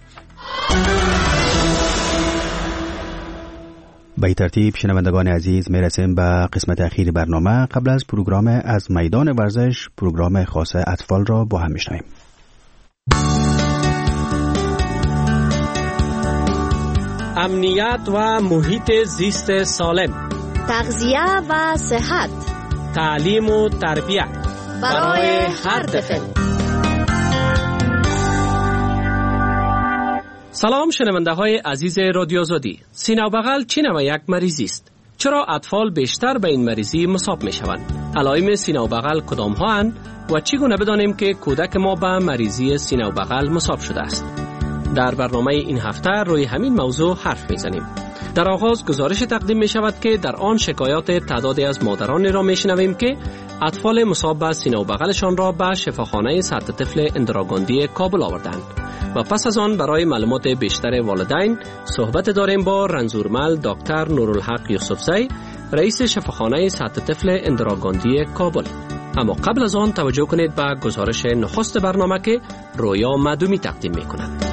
به این ترتیب شنوندگان عزیز میرسیم به قسمت اخیر برنامه. قبل از پروگرام از میدان ورزش پروگرام خاص اطفال را با هم میشنویم. امنیت و محیط زیست سالم، تغذیه و صحت، تعلیم و تربیت برای هر طفل. سلام شنونده های عزیز رادیو آزادی. سینه و بغل چی نوع یک مریضی است؟ چرا اطفال بیشتر به این مریضی مصاب می شوند؟ علائم سینه و بغل کدام ها اند و چگونه بدانیم که کودک ما به مریضی سینه و بغل مصاب شده است؟ در برنامه این هفته روی همین موضوع حرف می زنیم. در آغاز گزارش تقدیم می شود که در آن شکایات تعدادی از مادران را می شنویم که اطفال مصاب به سینه و بغلشان را به شفاخانه سطح طفل اندراگاندی کابل آوردند. و پس از آن برای معلومات بیشتر والدین صحبت داریم با رنزورمل دکتر نورالحق یوسفزی، رئیس شفاخانه سطح طفل اندراگاندی کابل. اما قبل از آن توجه کنید به گزارش نخست برنامه که رویا معدومی تقدیم می کند.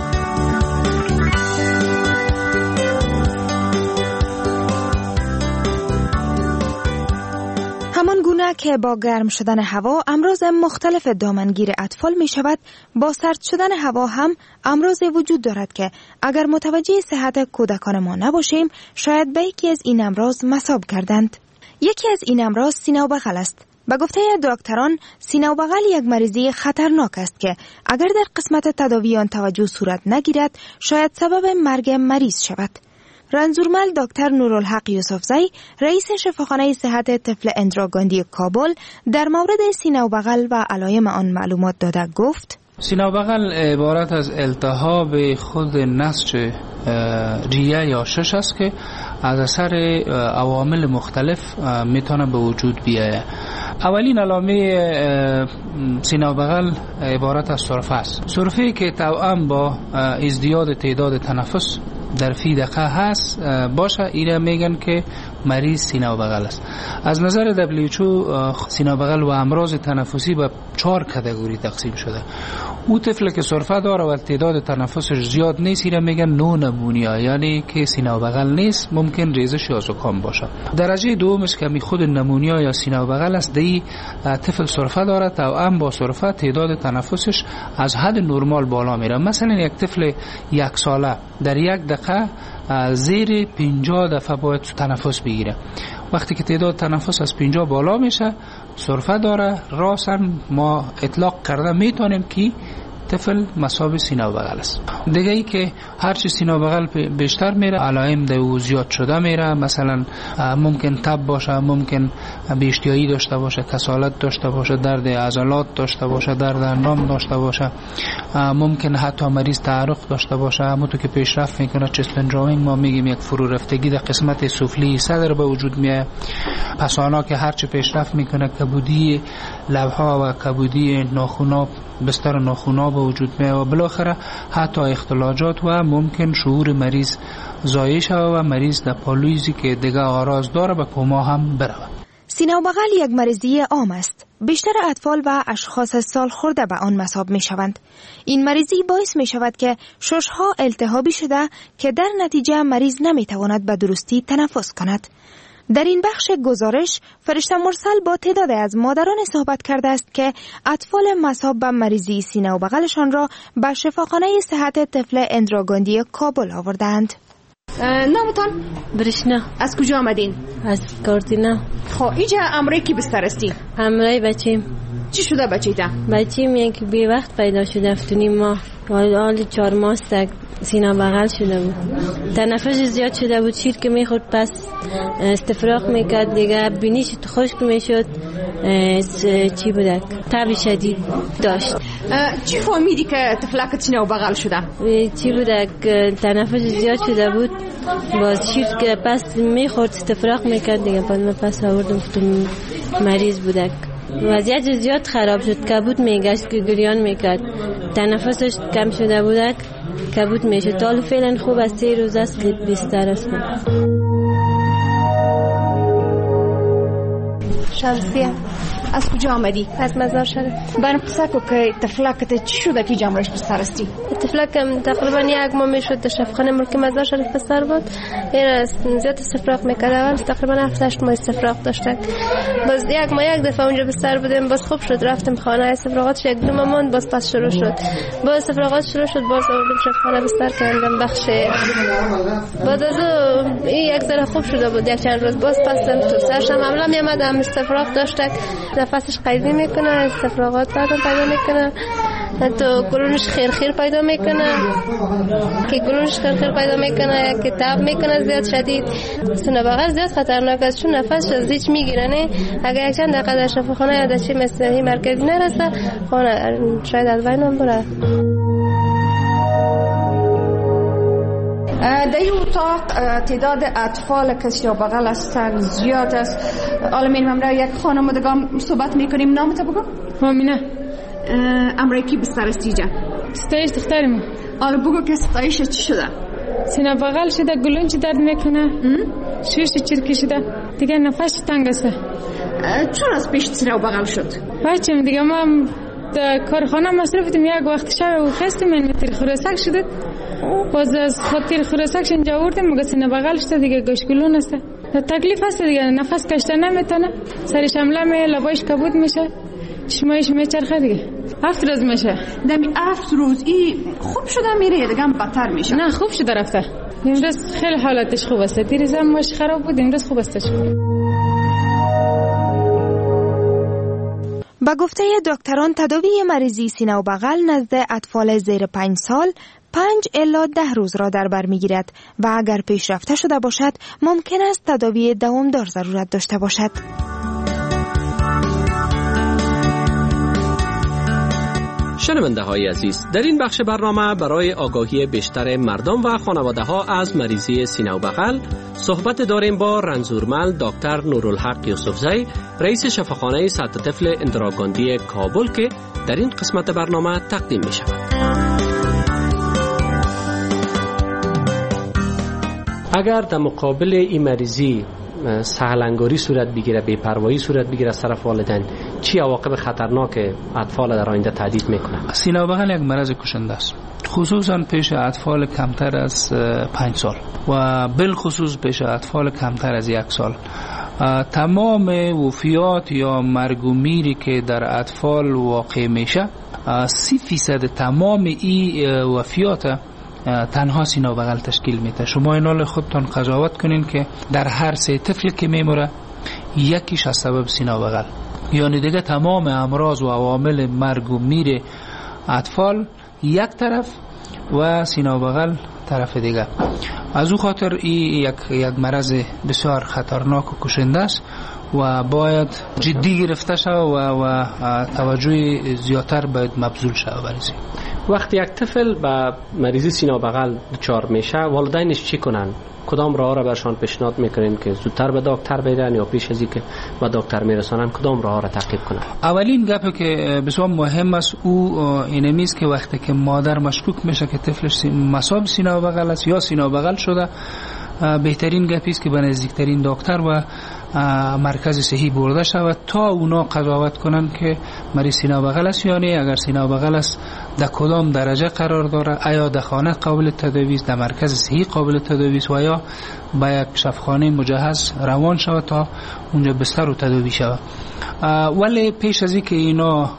همان گونه که با گرم شدن هوا امراض مختلف دامنگیر اطفال می شود، با سرد شدن هوا هم امراض وجود دارد که اگر متوجه صحت کودکان ما نباشیم شاید به یکی از این امراض مصاب کردند. یکی از این امراض سینه و بغل است. به گفته دکتران سینه و بغل یک مریضی خطرناک است که اگر در قسمت تداوی آن توجه صورت نگیرد شاید سبب مرگ مریض شود. رنزورمل دکتر نورالحق یوسفزی، رئیس شفاخانه صحت طفل اندراگاندی کابل، در مورد سینه و بغل و علائم آن معلومات داده گفت: سینه و بغل عبارت از التهاب خود نسج ریه یا شش است که از اثر عوامل مختلف میتونه به وجود بیاید. اولین علامه سینه و بغل عبارت از سرفه است. سرفه‌ای که توأم با ازدیاد تعداد تنفس در فی دقیقه هست باشه، اینا میگن که مریض سینه و بغل است. از نظر دبلیو اچ او سینه و بغل و امراض تنفسی به چهار کاتگوری تقسیم شده. او طفل که سرفه داره و تعداد تنفسش زیاد نیست، اینا میگن نو نمونیا، یعنی که سینه و بغل نیست، ممکن ریزش یا زکام باشه. درجه دومش که می خود نمونیا یا سینه و بغل است، دی طفل سرفه داره، توأم با سرفه تعداد تنفسش از حد نرمال بالا میره. مثلا یک طفل یک ساله در یک دقیقه زیر پنجاه دفعه باید تنفس بگیره. وقتی که تعداد تنفس از پنجاه بالا میشه، سرفه داره، راسن ما اطلاق کرده میتونیم که طفل مصاب سینه و بغل است. دیگه ای که هرچی سینه و بغل بیشتر میره، علائم دو زیاد شده میره. مثلا ممکن تب باشه، ممکن بی‌اشتهایی داشته باشه، کسالت داشته باشه، درد عضلات داشته باشه، درد اندام داشته باشه، ممکن حتی مریض تعرق داشته باشه. همونطور که پیشرفت میکنه چست پنجاوینگ، ما میگیم یک فرو رفتگی در قسمت سفلی صدر به وجود میاد. پسانا که هرچی پیشرفت میکنه، کبودی لبها و کبودی ناخونا، بستر ناخونا به وجود میاد و بالاخره حتی اختلاجات و ممکن شعور مریض ضایع شود و مریض در پالویزی که دیگه آراز داره به کما هم بره. سینه و بغل یک مریضی عام است. بیشتر اطفال و اشخاص سال خورده به آن مصاب می شوند. این مریضی باعث می شود که ششها التهابی شده که در نتیجه مریض نمی تواند به درستی تنفس کند. در این بخش گزارش فرشته مرسل با تعداد از مادران صحبت کرده است که اطفال مصاب به مریضی سینه و بغلشان را به شفاخانه صحت طفل اندرا گاندی کابل آوردند. نامتان؟ برشنا. از کجا آمدین؟ از کارتینا. خب اینجا امرای کی بستر استی؟ امرای بچیم. چی شده بچیتا؟ بچیم یک بی وقت پیدا شده، افتونیم ما حال چهار ماه تک سینه بغل شده بود، تنفس زیاد شده بود، شیر که میخورد پس استفراغ میکرد، دیگه بینیش خشک میشد، چی بودک تب شدید داشت. چی فهمیدی که طفلک سینه بغل شده؟ چی بودک تنفس زیاد شده بود، باز شیر که پس میخورد استفراغ میکرد، دیگه بعد من پس آوردم فتون مریض بودک. وضعیت زیاد خراب شد، کبود میگشت که گریان میکرد، تنفسش کم شده بودک، کبود میشه. تا فعلا خوب است، سه روز است که بیستر است. شمسیه. از کجا آمدی؟ از مزار شریف. برم پسکو که طفلکت چی شده که جمعش بستر استی؟ طفلکم تقریبا یک ماه میشد در شفاخانه ملک مزار شریف بستر بود. این زیاد استفراغ میکرد، اول تقریبا هفت هشت ماه استفراغ داشتن. باز یک ماه یک دفعه اونجا بستر بودیم، باز خوب شد، رفتم خانه، استفراغاتش یک دو ماه ماند، باز پس شروع شد. باز استفراغات شروع شد، باز آوردیم شفاخانه بستر کردم بخش. بعد از این یک ذره خوب شده بود، یک چند روز باز پسم تو سرشم عملا میامدم، استفراغ داشت، نفسش قیزی میکنه، استفراغات بعدم پیدا میکنه، تو گلونش خیر خیر پیدا میکنه که گلونش خیر خیر پیدا میکنه که تب میکنه زیاد شدید. سینه بغل زیاد خطرناک است، چون نفسش از هیچ میگیره. نه اگر یک چند دقیقه در شفاخانه یا در چی مثل این مرکزی نرسه، خانه شاید از بین هم بره. در این اتاق تعداد اطفال که سینه بغل هستن زیاد است. آلمین همراه یک خانوادگان صحبت میکنیم. نامت بگو؟ مامینه. امرای کی بستر استی جا؟ ستایش دخترم. آره بگو که ستایش چی شده؟ سینه بغل شده، گلونچ درد میکنه، شوش چرکی شده، دیگه نفسش تنگ است. چرا از پیش سینه بغل شد؟ بچم دیگه ما در کارخانه مصرف بودیم، یک وقت شب و خستیم این متر خورسک شده، باز از خاطر خورسکش اینجا آوردیم، مگه سینه بغل شده دیگه، گوش گلون است، تکلیف هست دیگه، نفس کشیدن نمیتونه، سرش حمله می، لبایش کبود میشه، چشمایش میچرخه دیگه. هفت روز میشه. دمی هفت روز ای خوب شده میره دیگه هم بدتر میشه؟ نه خوب شده رفته. امروز خیلی حالتش خوب است. دیروز هم ماش خراب بود، امروز خوب استش. با گفته دکتران تداوی مریضی سینه و بغل نزد اطفال زیر پنج سال پنج الی ده روز را در بر میگیرد و اگر پیشرفته شده باشد ممکن است تداوی دوامدار ضرورت داشته باشد. شنونده های عزیز، در این بخش برنامه برای آگاهی بیشتر مردم و خانواده ها از مریضی سینه و بغل صحبت داریم با رنزورمل دکتر نورالحق یوسفزی، رئیس شفاخانه سطح طفل اندراگاندی کابل که در این قسمت برنامه تقدیم می شود. اگر در مقابل این مریضی سهلنگاری صورت بگیره، بی‌پروایی صورت بگیره از طرف والدین، چی عواقب خطرناک اطفال در آینده تهدید میکنه؟ سینه و بغل یک مرض کشنده است، خصوصا پیش اطفال کمتر از پنج سال و بالخصوص پیش اطفال کمتر از یک سال. تمام وفیات یا مرگ و میری که در اطفال واقع میشه، سی فیصد تمام این وفیات تنها سینه و بغل تشکیل میده. شما اینال خودتان قضاوت کنین که در هر سه طفل که میموره یکیش از سبب سینه و بغل، یعنی دیگه تمام امراض و عوامل مرگ و میر اطفال یک طرف و سینه و بغل طرف دیگه. از او خاطر این یک یک مرض بسیار خطرناک و کشنده است و باید جدی گرفته شود و, و توجه زیادتر باید مبذول شود برای. وقتی یک طفل با مریضی سینه و بغل دچار میشه، والدینش چی کنن؟ کدام راه را برشان پیشنهاد میکنین که زودتر به دکتر برن یا پیش از اینکه به دکتر میرسانن کدام راه را تعقیب کنن؟ اولین گپی که بسیار مهم است او اینمی است که وقتی که مادر مشکوک میشه که طفلش مصاب سینه و بغل است یا سینه و بغل شده، بهترین گپی است که به نزدیکترین دکتر و مرکز صحی برده شود تا اونا قضاوت کنن که مریض سینه و بغل است یا نه. اگر سینه و بغل است در کدام درجه قرار داره، آیا در خانه قابل تداوی است، در مرکز صحی قابل تداوی است و یا به یک شفاخانه مجهز روان شود تا اونجا بستر و تداوی شود. ولی پیش از اینکه اینا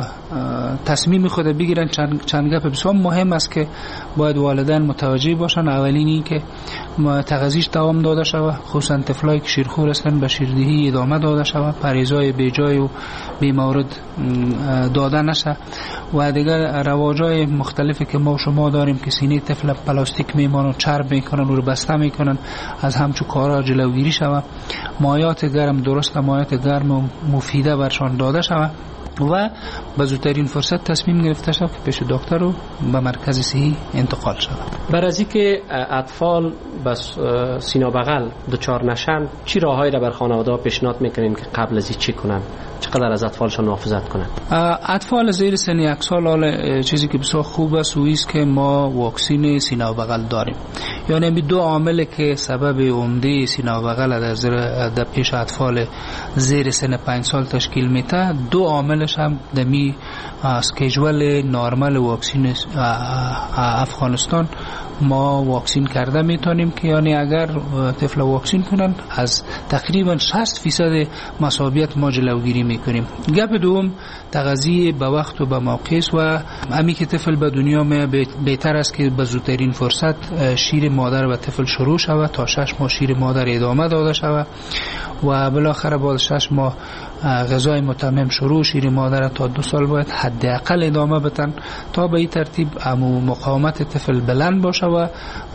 تصمیم خود بگیرن چند, چند گپ بسیار مهم است که باید والدین متوجه باشن. اولین این که تغذیش دوام داده شود، خصوصا طفلایی که شیرخور هستند به شیردهی ادامه داده شود، پرهیزهای بیجای و بی مورد داده نشه و دیگر رواجای مختلفی که ما شما داریم که سینه طفل پلاستیک میمانن، چرب میکنن و رو بسته میکنن، از همچون کارا جلوگیری شود. مایات گرم درست مایات گرم و مفیده برشان داده شود و به زودترین فرصت تصمیم گرفته شود که پیش دکتر رو به مرکز صحی انتقال شود. بر از اینکه اطفال بس سینه و بغل دچار نشن، چی راههایی را بر خانواده پیشنهاد میکنین که قبل از این چی کنن؟ چقدر از اطفالشان محافظت کنن؟ اطفال زیر سن یک سال، حالا چیزی که بسیار خوب است او است که ما واکسین سینه و بغل داریم. یعنی می دو عامل که سبب عمده سینه و بغل در در پیش اطفال زیر سن پنج سال تشکیل میده، دو عاملش هم دمی اسکیجول نورمال واکسین افغانستان ما واکسین کرده میتونیم که یعنی اگر طفل واکسین کنن از تقریبا شصت فیصد مصابیت ما جلوگیری میکنیم. گپ دوم تغذیه به وقت و به موقع و امی که طفل به دنیا می بهتر است که به زودترین فرصت شیر مادر و طفل شروع شود تا شش ماه شیر مادر ادامه داده شود و بالاخره بعد شش ماه غذای متمم شروع شیر مادر تا دو سال باید حداقل ادامه بدن تا به این ترتیب امو مقاومت طفل بلند باشه و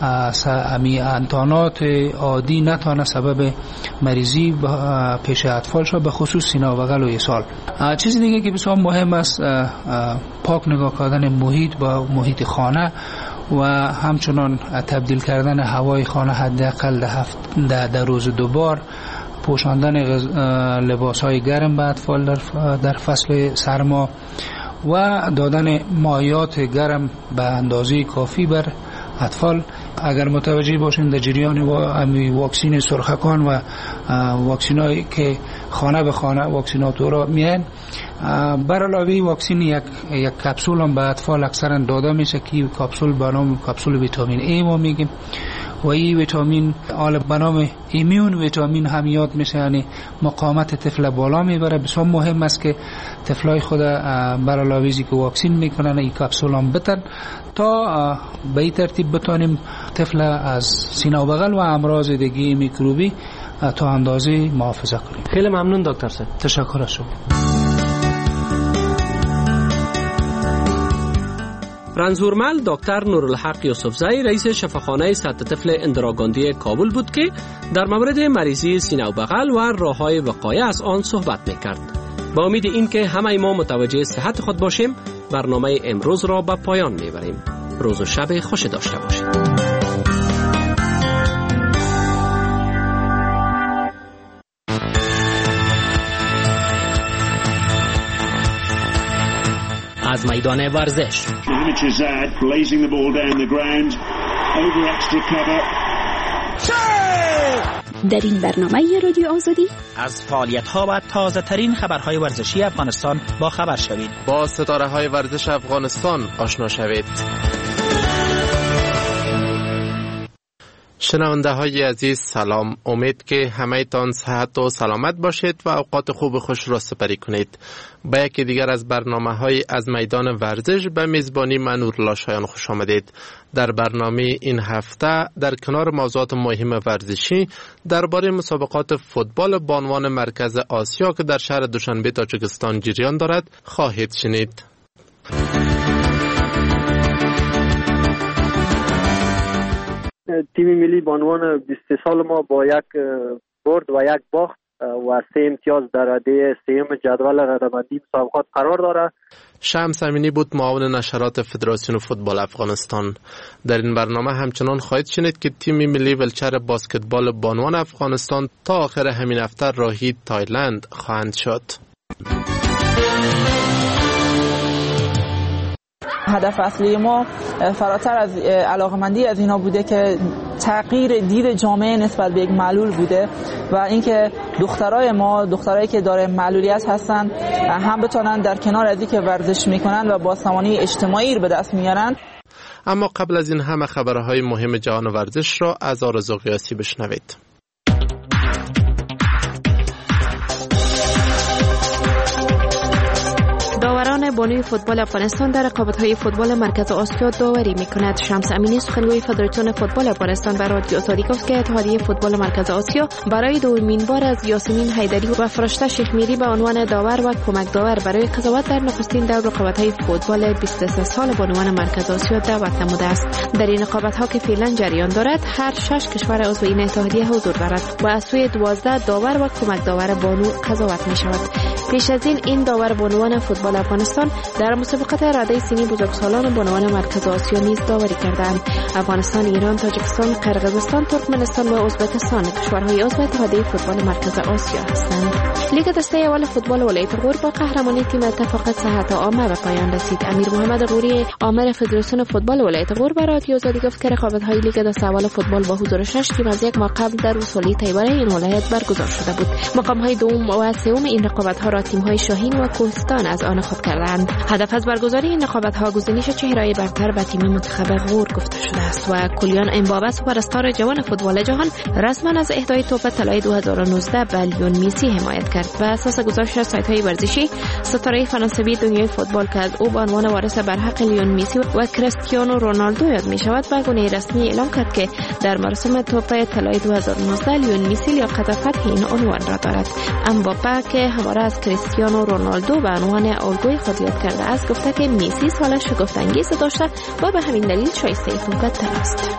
امی انتانات عادی نتانه سبب مریضی پیش اطفال شد، به خصوص سینه و بغل و اسهال. چیز دیگه که بسیار مهم است پاک نگاه کردن محیط با محیط خانه و همچنان تبدیل کردن هوای خانه حداقل در هفت در روز دو بار، پوشاندن لباس های گرم به اطفال در, در فصل سرما و دادن مایات گرم به اندازه کافی بر اطفال. اگر متوجه باشین در جریان واکسین سرخکان و واکسینایی که خانه به خانه واکسیناتورا میان، بر علاوه واکسین یک یک کپسول هم به اطفال اکثرا داده میشه که کپسول به نام کپسول ویتامین ای ما میگیم و این ویتامین آل به نام ایمیون ویتامین هم یاد میشه، یعنی مقاومت طفل بالا میبره. بسیار مهم است که طفلای خود بر علاوه که واکسین میکنن این کپسول هم بتن تا به این ترتیب بتانیم طفل از سینه و بغل و امراض دیگه میکروبی تا اندازه محافظه کنیم. خیلی ممنون دکتر صاحب. تشکر از شما. رنزورمل دکتر نورالحق یوسفزی رئیس شفاخانه سطح طفل اندراگاندی کابل بود که در مورد مریضی سینه و بغل و راه‌های وقایع از آن صحبت می‌کرد. با امید اینکه همه ما متوجه صحت خود باشیم، برنامه امروز را به پایان میبریم. روز و شب خوش داشته باشید. از میدان ورزش در این برنامه رادیو آزادی از فعالیت‌ها و تازه ترین خبرهای ورزشی افغانستان با خبر شوید. با ستاره های ورزش افغانستان آشنا شوید. شنونده های عزیز سلام، امید که همه تان صحت و سلامت باشید و اوقات خوب خوش را سپری کنید. با یکی دیگر از برنامه های از میدان ورزش به میزبانی من نورالله شایان خوش آمدید. در برنامه این هفته در کنار موضوعات مهم ورزشی درباره مسابقات فوتبال به عنوان مرکز آسیا که در شهر دوشنبه تاجیکستان جریان دارد خواهید شنید. تیم ملی به عنوان بیست و سه سال ما با یک برد و یک باخت و سه امتیاز در رده سوم جدول رده‌بندی مسابقات قرار دارد. شمس امینی بود معاون نشرات فدراسیون فوتبال افغانستان. در این برنامه همچنان خواهید شنید که تیم ملی ولچر باسکتبال بانوان افغانستان تا آخر همین هفته راهی تایلند خواهند شد. هدف اصلی ما فراتر از علاقمندی از اینا بوده که تغییر دید جامعه نسبت به یک معلول بوده و اینکه دخترای ما، دخترایی که داره معلولیت هستن، هم بتونن در کنار از اینکه ورزش میکنن و بازسامانی اجتماعی رو به دست میارن. اما قبل از این همه خبرهای مهم جهان ورزش را از آرزو قیاسی بشنوید. داوران بانوی فوتبال افغانستان در رقابت‌های فوتبال مرکز آسیا داوری می‌کند. شمس امینی سخنگوی فدراسیون فوتبال افغانستان به رادیو آزادی گفت که اتحادیه فوتبال مرکز آسیا برای دومین بار از یاسمین حیدری و فرشته شیخمیری به عنوان داور و کمک داور برای قضاوت در نخستین دور رقابت‌های فوتبال بیست و سه سال بانوان مرکز آسیا دعوت نموده است. در این رقابت‌ها که فعلا جریان دارد، هر شش کشور عضو این اتحادیه حضور دارد و از سوی دوازده داور و کمک داور بانو قضاوت می‌شود. پیش از این این داور بانوان فوتبال افغانستان در مسابقات رده سنی بزرگسالان بانوان مرکز آسیا نیز داوری کردند. افغانستان، ایران، تاجیکستان، قرقیزستان، ترکمنستان و ازبکستان کشورهای عضو اتحادیه فوتبال مرکز آسیا هستند. لیگ دسته اول فوتبال ولایت غور با قهرمانی تیم اتفاق صحت عامه به پایان رسید. امیر محمد غوری، آمر فدراسیون فوتبال ولایت غور، به رادیو آزادی گفت که رقابت‌های لیگ دسته اول فوتبال با حضور شش تیم از یک ماه قبل در ولسوالی طیبره این ولایت برگزار شده بود. مقام‌های دوم و سوم این رقابت‌ها را تیم‌های شاهین و کوهستان از آن خود کردند. هدف از برگزاری این رقابت‌ها گزینش چهره‌های برتر به تیم منتخب غور گفته شده است و کلیان امبابه سوپرستار جوان فوتبال جهان رسما از اهدای توپ طلای دو هزار و نوزده به لیون میسی حمایت کرد. و اساس گزارش سایت‌های ورزشی، ستاره فرانسوی دنیای فوتبال که از او به عنوان وارث برحق لیون میسی و کریستیانو رونالدو یاد می‌شود، به گونه رسمی اعلام کرد که در مراسم توپ طلای دو هزار و نوزده لیون میسی لیاقت فتح این عنوان را دارد. امبابه که همواره از کریستیانو رونالدو به عنوان الگوی خود یاد کرده است، گفته که میسی سال شگفت‌انگیز داشته و به همین دلیل شایسته توپ طلا است.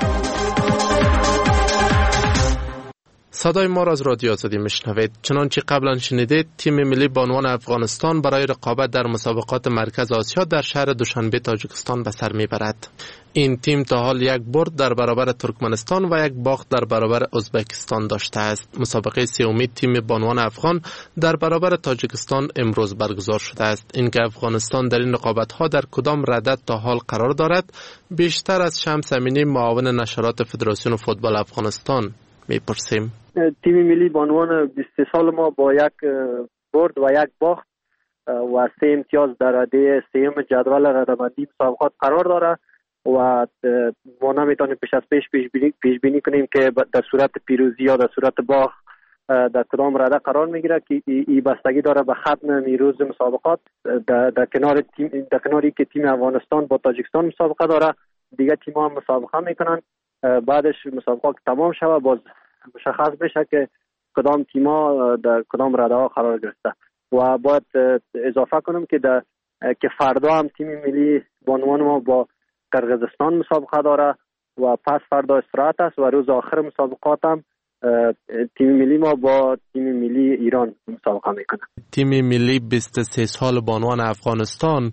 صدای ما را از رادیو آزادی میشنوید. چنانچه قبلا شنیدید، تیم ملی بانوان افغانستان برای رقابت در مسابقات مرکز آسیا در شهر دوشنبه تاجیکستان به سر میبرد. این تیم تا حال یک برد در برابر ترکمنستان و یک باخت در برابر ازبکستان داشته است. مسابقه سومی تیم بانوان افغان در برابر تاجیکستان امروز برگزار شده است. اینکه افغانستان در این رقابت‌ها در کدام رده تا حال قرار دارد، بیشتر از شمس امینی معاون نشرات فدراسیون فوتبال افغانستان میپرسیم. تیم ملی بانوان بیست و سه سال ما با یک برد و یک باخت و سه امتیاز در رده سوم جدول رده‌بندی مسابقات قرار دارد و ما نمیتونیم پیش از پیش پیش بینی, پیش بینی کنیم که در صورت پیروزی یا در صورت باخت در کدام رده قرار میگیره که این بستگی داره به ختم میروز مسابقات. در, در کنار تیم در کناری که تیم افغانستان با تاجیکستان مسابقه داره، دیگه تیم‌ها هم مسابقه میکنن. بعدش مسابقه تمام شوه باز مشخص بشه که کدام تیم‌ها در کدام رده ها قرار گرفته. و باید اضافه کنم که در که فردا هم تیم ملی بانوان ما با قرقیزستان مسابقه داره و پس فردا استراحت است و روز آخر مسابقات هم تیم ملی ما با تیم ملی ایران مسابقه میکنه. تیم ملی بیست و سه سال بانوان افغانستان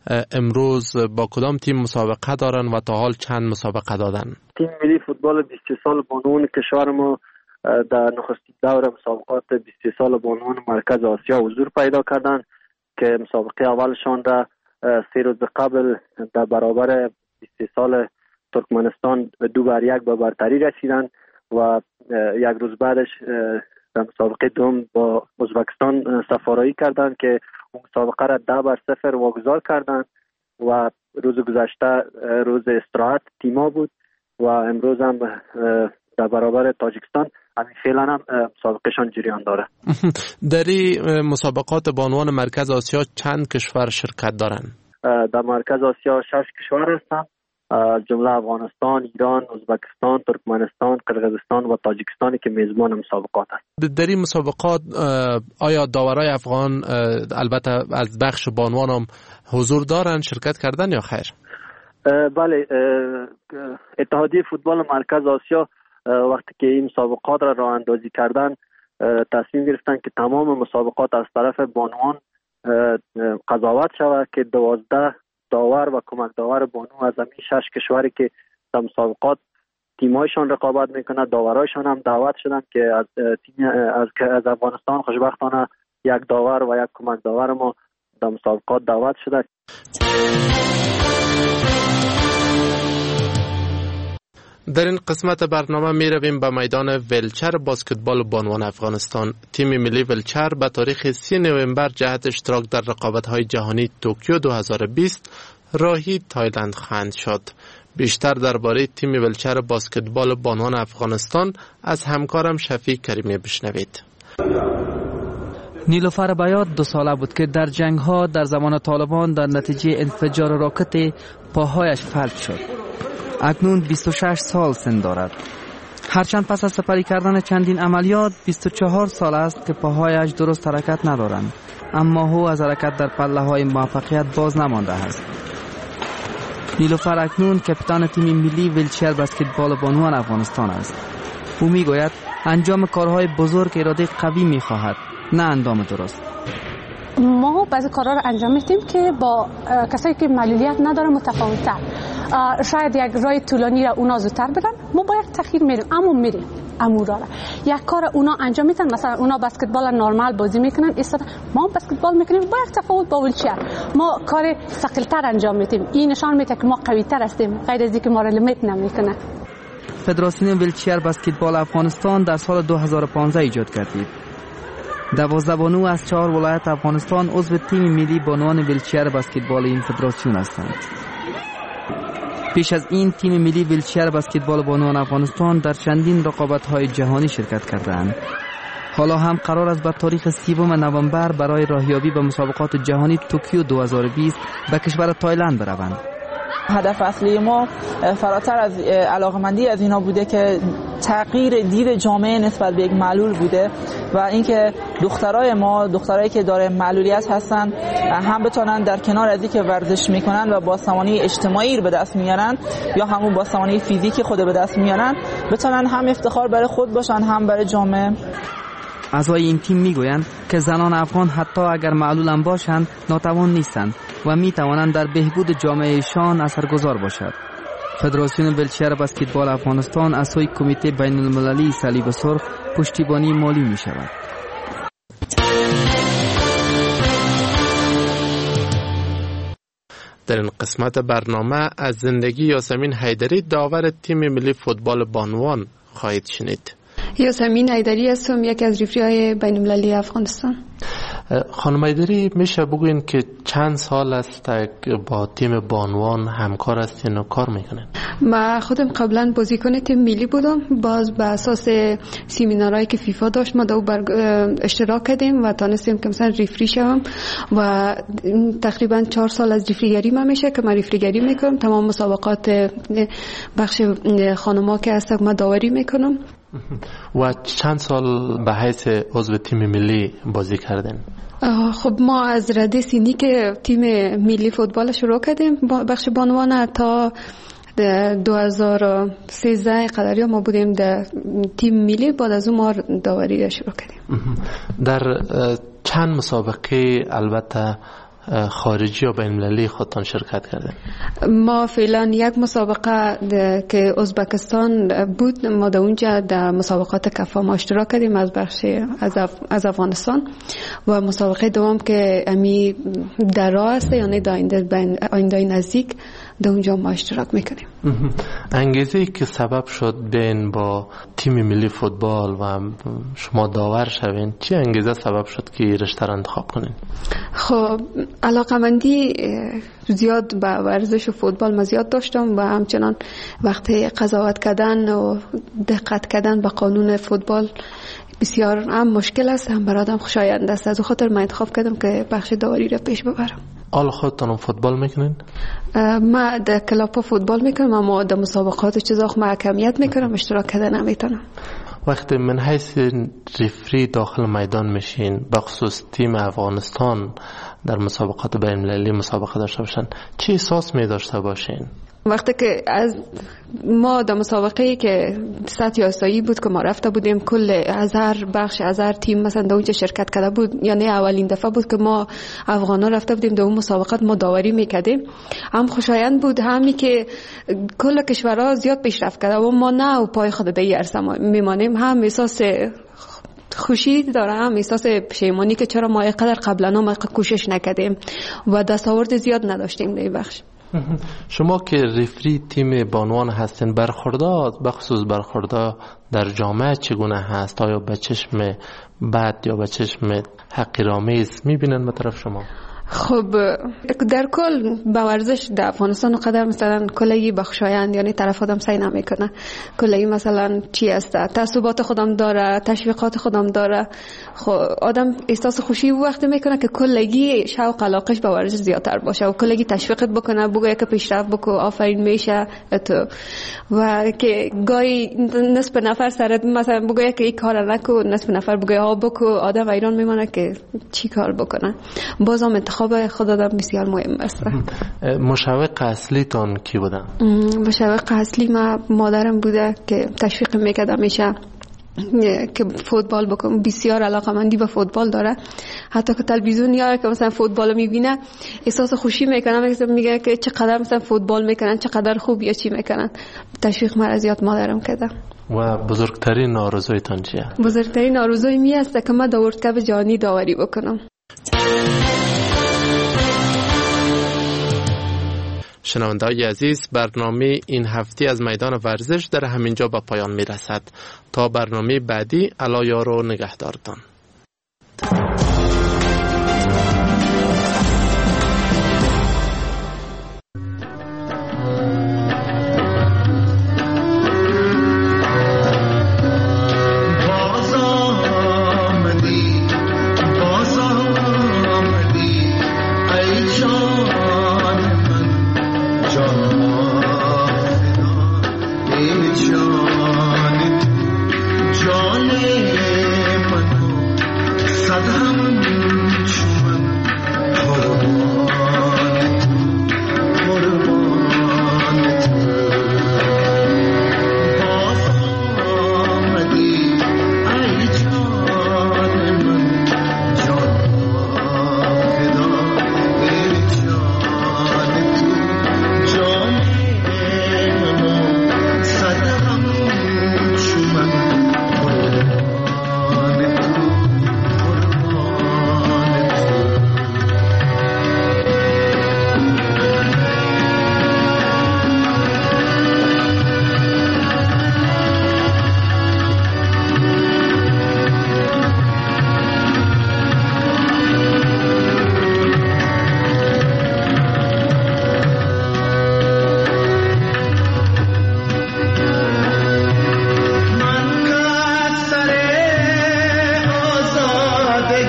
امروز با کدام تیم مسابقه دارن و تا حال چند مسابقه دادن؟ تیم ملی فوتبال بیست و سه سال بانوان کشور ما در نخستین دور مسابقات بیست و سه سال بانوان مرکز آسیا حضور پیدا کردند که مسابقه اولشان را سه روز قبل در برابر بیست و سه سال ترکمنستان دو بر یک به برتری رسیدند و یک روز بعدش در مسابقه دوم با ازبکستان سفارایی کردند که اون مسابقه را ده بر صفر واگذار کردند و روز گذشته روز استراحت تیما بود و امروز هم در برابر تاجیکستان همین فعلا هم مسابقهشان جریان داره. در این مسابقات بانوان مرکز آسیا چند کشور شرکت دارن؟ در مرکز آسیا شش کشور هستند، جمله افغانستان، ایران، ازبکستان، ترکمنستان، قرقیزستان و تاجیکستانی که میزبان مسابقات است. در این مسابقات آیا داورای افغان البته از بخش بانوان هم حضور دارن، شرکت کردن یا خیر؟ بله، اتحادیه فوتبال مرکز آسیا وقتی که این مسابقات را راه اندازی کردن تصمیم گرفتن که تمام مسابقات از طرف بانوان قضاوت شود که دوازده داور و کمک داور بانو از همین شش کشوری که در مسابقات تیمایشان رقابت میکنه داورایشان هم دعوت شدن که از تیم از از افغانستان خوشبختانه یک داور و یک کمک داور ما در مسابقات دعوت شده. در این قسمت برنامه می رویم به میدان ویلچر باسکتبال بانوان افغانستان. تیم ملی ویلچر به تاریخ سی نوامبر جهت اشتراک در رقابت‌های جهانی توکیو دو هزار و بیست راهی تایلند خواهند شد. بیشتر درباره تیم ویلچر باسکتبال بانوان افغانستان از همکارم شفیق کریمی بشنوید. نیلوفر بیات دو ساله بود که در جنگ ها در زمان طالبان در نتیجه انفجار راکت پاهایش فلج شد. اکنون بیست و شش سال سن دارد. هرچند پس از سپری کردن چندین عملیات بیست و چهار سال است که پاهایش درست حرکت ندارند، اما او از حرکت در پله های موفقیت باز نمانده است. نیلوفر اکنون کپتان تیم ملی ویلچر بسکتبال بانوان افغانستان است. او میگوید انجام کارهای بزرگ اراده قوی میخواهد، نه اندام درست. ما بعضی کارها رو انجام میدیم که با کسایی که معلولیت نداره متفاوت‌تر، شاید یک راه طولانی را اونا زودتر برن، ما با یک تأخیر میریم اما میریم امورا را یک کار اونا انجام میدن. مثلا اونا بسکتبال نرمال بازی میکنن، ایستادن، ما بسکتبال میکنیم با یک تفاوت با ویلچر، ما کار ثقیل‌تر انجام میدیم. این نشان میده که ما قوی‌تر هستیم، غیر از اینکه ما را لیمیت نمیکنه. فدراسیون ویلچر بسکتبال افغانستان در سال دو هزار و پانزده ایجاد کردید. دوازده بانو از چهار ولایت افغانستان عضو تیم ملی بانوان ویلچر بسکتبال این فدراسیون هستند. پیش از این تیم ملی ویلچر بسکتبال بانوان افغانستان در چندین رقابت‌های جهانی شرکت کردند. حالا هم قرار است به تاریخ سوم نوامبر برای راهیابی به مسابقات جهانی توکیو دو هزار و بیست به کشور تایلند بروند. هدف اصلی ما فراتر از علاقمندی از اینا بوده که تغییر دید جامعه نسبت به یک معلول بوده و اینکه دخترای ما، دخترایی که داره معلولیت هستن، هم بتونن در کنار از اینکه ورزش میکنن و بازسامانی اجتماعی رو به دست میارن یا همون بازسامانی فیزیکی خود به دست میارن، بتونن هم افتخار برای خود باشن هم برای جامعه. اعضای این تیم میگویند که زنان افغان حتی اگر معلولن باشند ناتوان نیستند و میتوانند در بهبود جامعهشان اثرگذار باشد. فدراسیون ویلچر بسکتبال افغانستان از سوی کمیته بین المللی صلیب سرخ پشتیبانی مالی می شود. در این قسمت برنامه از زندگی یاسمین حیدری داور تیم ملی فوتبال بانوان خواهید شنید. یاسمین حیدری هستم، یکی از ریفری‌های بین المللی افغانستان. خانم حیدری، میشه بگوین که چند سال است با تیم بانوان همکار هستین و کار میکنین؟ من خودم قبلا بازیکن تیم ملی بودم، باز به اساس سیمینارهایی که فیفا داشت ما دو اشتراک کردیم و تانستیم که مثلا ریفری شوم و تقریبا چهار سال از ریفریگری من میشه که من ریفریگری میکنم. تمام مسابقات بخش خانما که هست من داوری میکنم. و چند سال به حیث عضو تیم ملی بازی کردین؟ خب ما از رده سینی که تیم ملی فوتبال شروع کردیم بخش بانوان تا دو هزار و سیزده قدری ما بودیم در تیم ملی، بعد از اون ما داوری شروع کردیم. در چند مسابقه البته خارجی یا بین المللی خودتان شرکت کردین؟ ما فعلا یک مسابقه که ازبکستان بود، ما در اونجا در مسابقات کفا ما اشتراک کردیم از بخش از, اف... از افغانستان، و مسابقه دوم که امی در راه است یعنی در آینده آینده نزدیک در اونجا ما اشتراک میکنیم. انگیزه که سبب شد بین با تیم ملی فوتبال و شما داور شوین، چی انگیزه سبب شد که رشته را انتخاب کنین؟ خب علاقمندی زیاد به ورزش و فوتبال ما زیاد داشتم و همچنان وقتی قضاوت کردن و دقت کردن به قانون فوتبال بسیار هم مشکل است، هم برادم خوشایند است. از خاطر من انتخاب کردم که بخش داوری را پیش ببرم. حال خودتان فوتبال میکنین؟ ما در کلاپ فوتبال میکنم، اما در مسابقات و چیزا ما کمیت میکنم، اشتراک کردن نمیتونم. وقتی من حیث ریفری داخل میدان میشین، بخصوص تیم افغانستان در مسابقات بین المللی مسابقه داشته باشن، چی احساس می داشته باشین؟ وقتی که از ما در مسابقه که سطح آسیایی بود که ما رفته بودیم، کل از هر بخش از هر تیم مثلا در اونجا شرکت کرده بود، یعنی اولین دفعه بود که ما افغانا رفته بودیم در اون مسابقات ما داوری میکردیم. هم خوشایند بود، همی که کل کشورها زیاد پیشرفت کرده و ما نه و پای خود به عرصه میمانیم. هم احساس خوشی دارم، احساس پشیمانی که چرا ما اینقدر قبلا ما کوشش نکردیم و دستاورد زیاد نداشتیم در بخش. شما که رفری تیم بانوان هستین، برخوردار بخصوص برخوردار در جامعه چگونه هست؟ آیا به چشم بد یا به چشم حقیرآمیز میبینن به طرف شما؟ خب در کل با ورزش در افغانستان قدر مثلا کلی بخشایند، یعنی طرف آدم سعی نمیکنه. کلی مثلا چی است، تعصبات خودم داره، تشویقات خودم داره. خب آدم احساس خوشی وقتی میکنه که کلگی شوق علاقش به ورزش زیادتر باشه و کلگی تشویقت بکنه، بگه که پیشرفت بکو، آفرین میشه تو، و که گاهی نصف نفر سرت مثلا بگه که این کار نکو، نصف نفر بگه ها بکو، آدم ایران میمونه که چی کار بکنه. بازم انتخاب خود آدم بسیار مهم است. مشوق اصلی تان کی بودن؟ مشوق اصلی ما مادرم بوده که تشویق میکرد همیشه که فوتبال بکنم. بسیار علاقمندی به فوتبال داره، حتی که تلویزیون یا که مثلا فوتبال میبینه احساس خوشی میکنه، میگه که چقدر مثلا فوتبال میکنن، چقدر خوب یا چی میکنن. تشویق مرا زیاد مادرم کرده. و بزرگترین آرزویتان چیه؟ بزرگترین آرزوی می است که من در ورلد کپ جهانی داوری بکنم. شنونده‌های عزیز، برنامه این هفته از میدان ورزش در همینجا به پایان میرسد. تا برنامه بعدی، الا یار و نگهدارتان.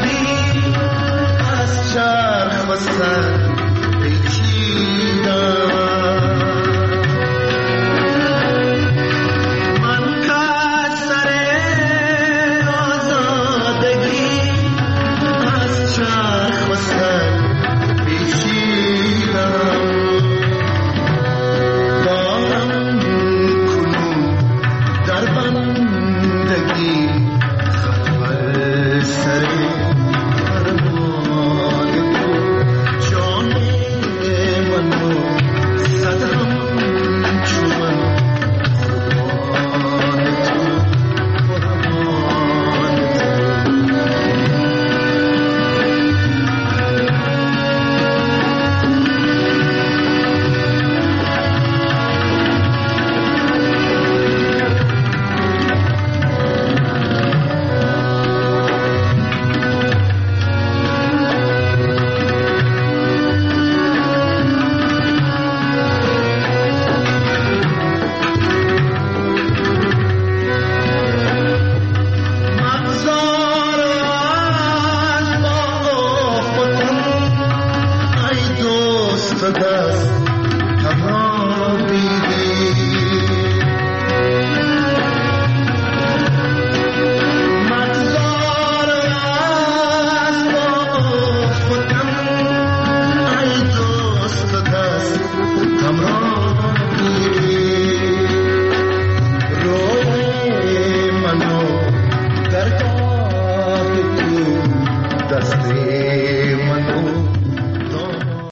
چرخ و سر پیچیدم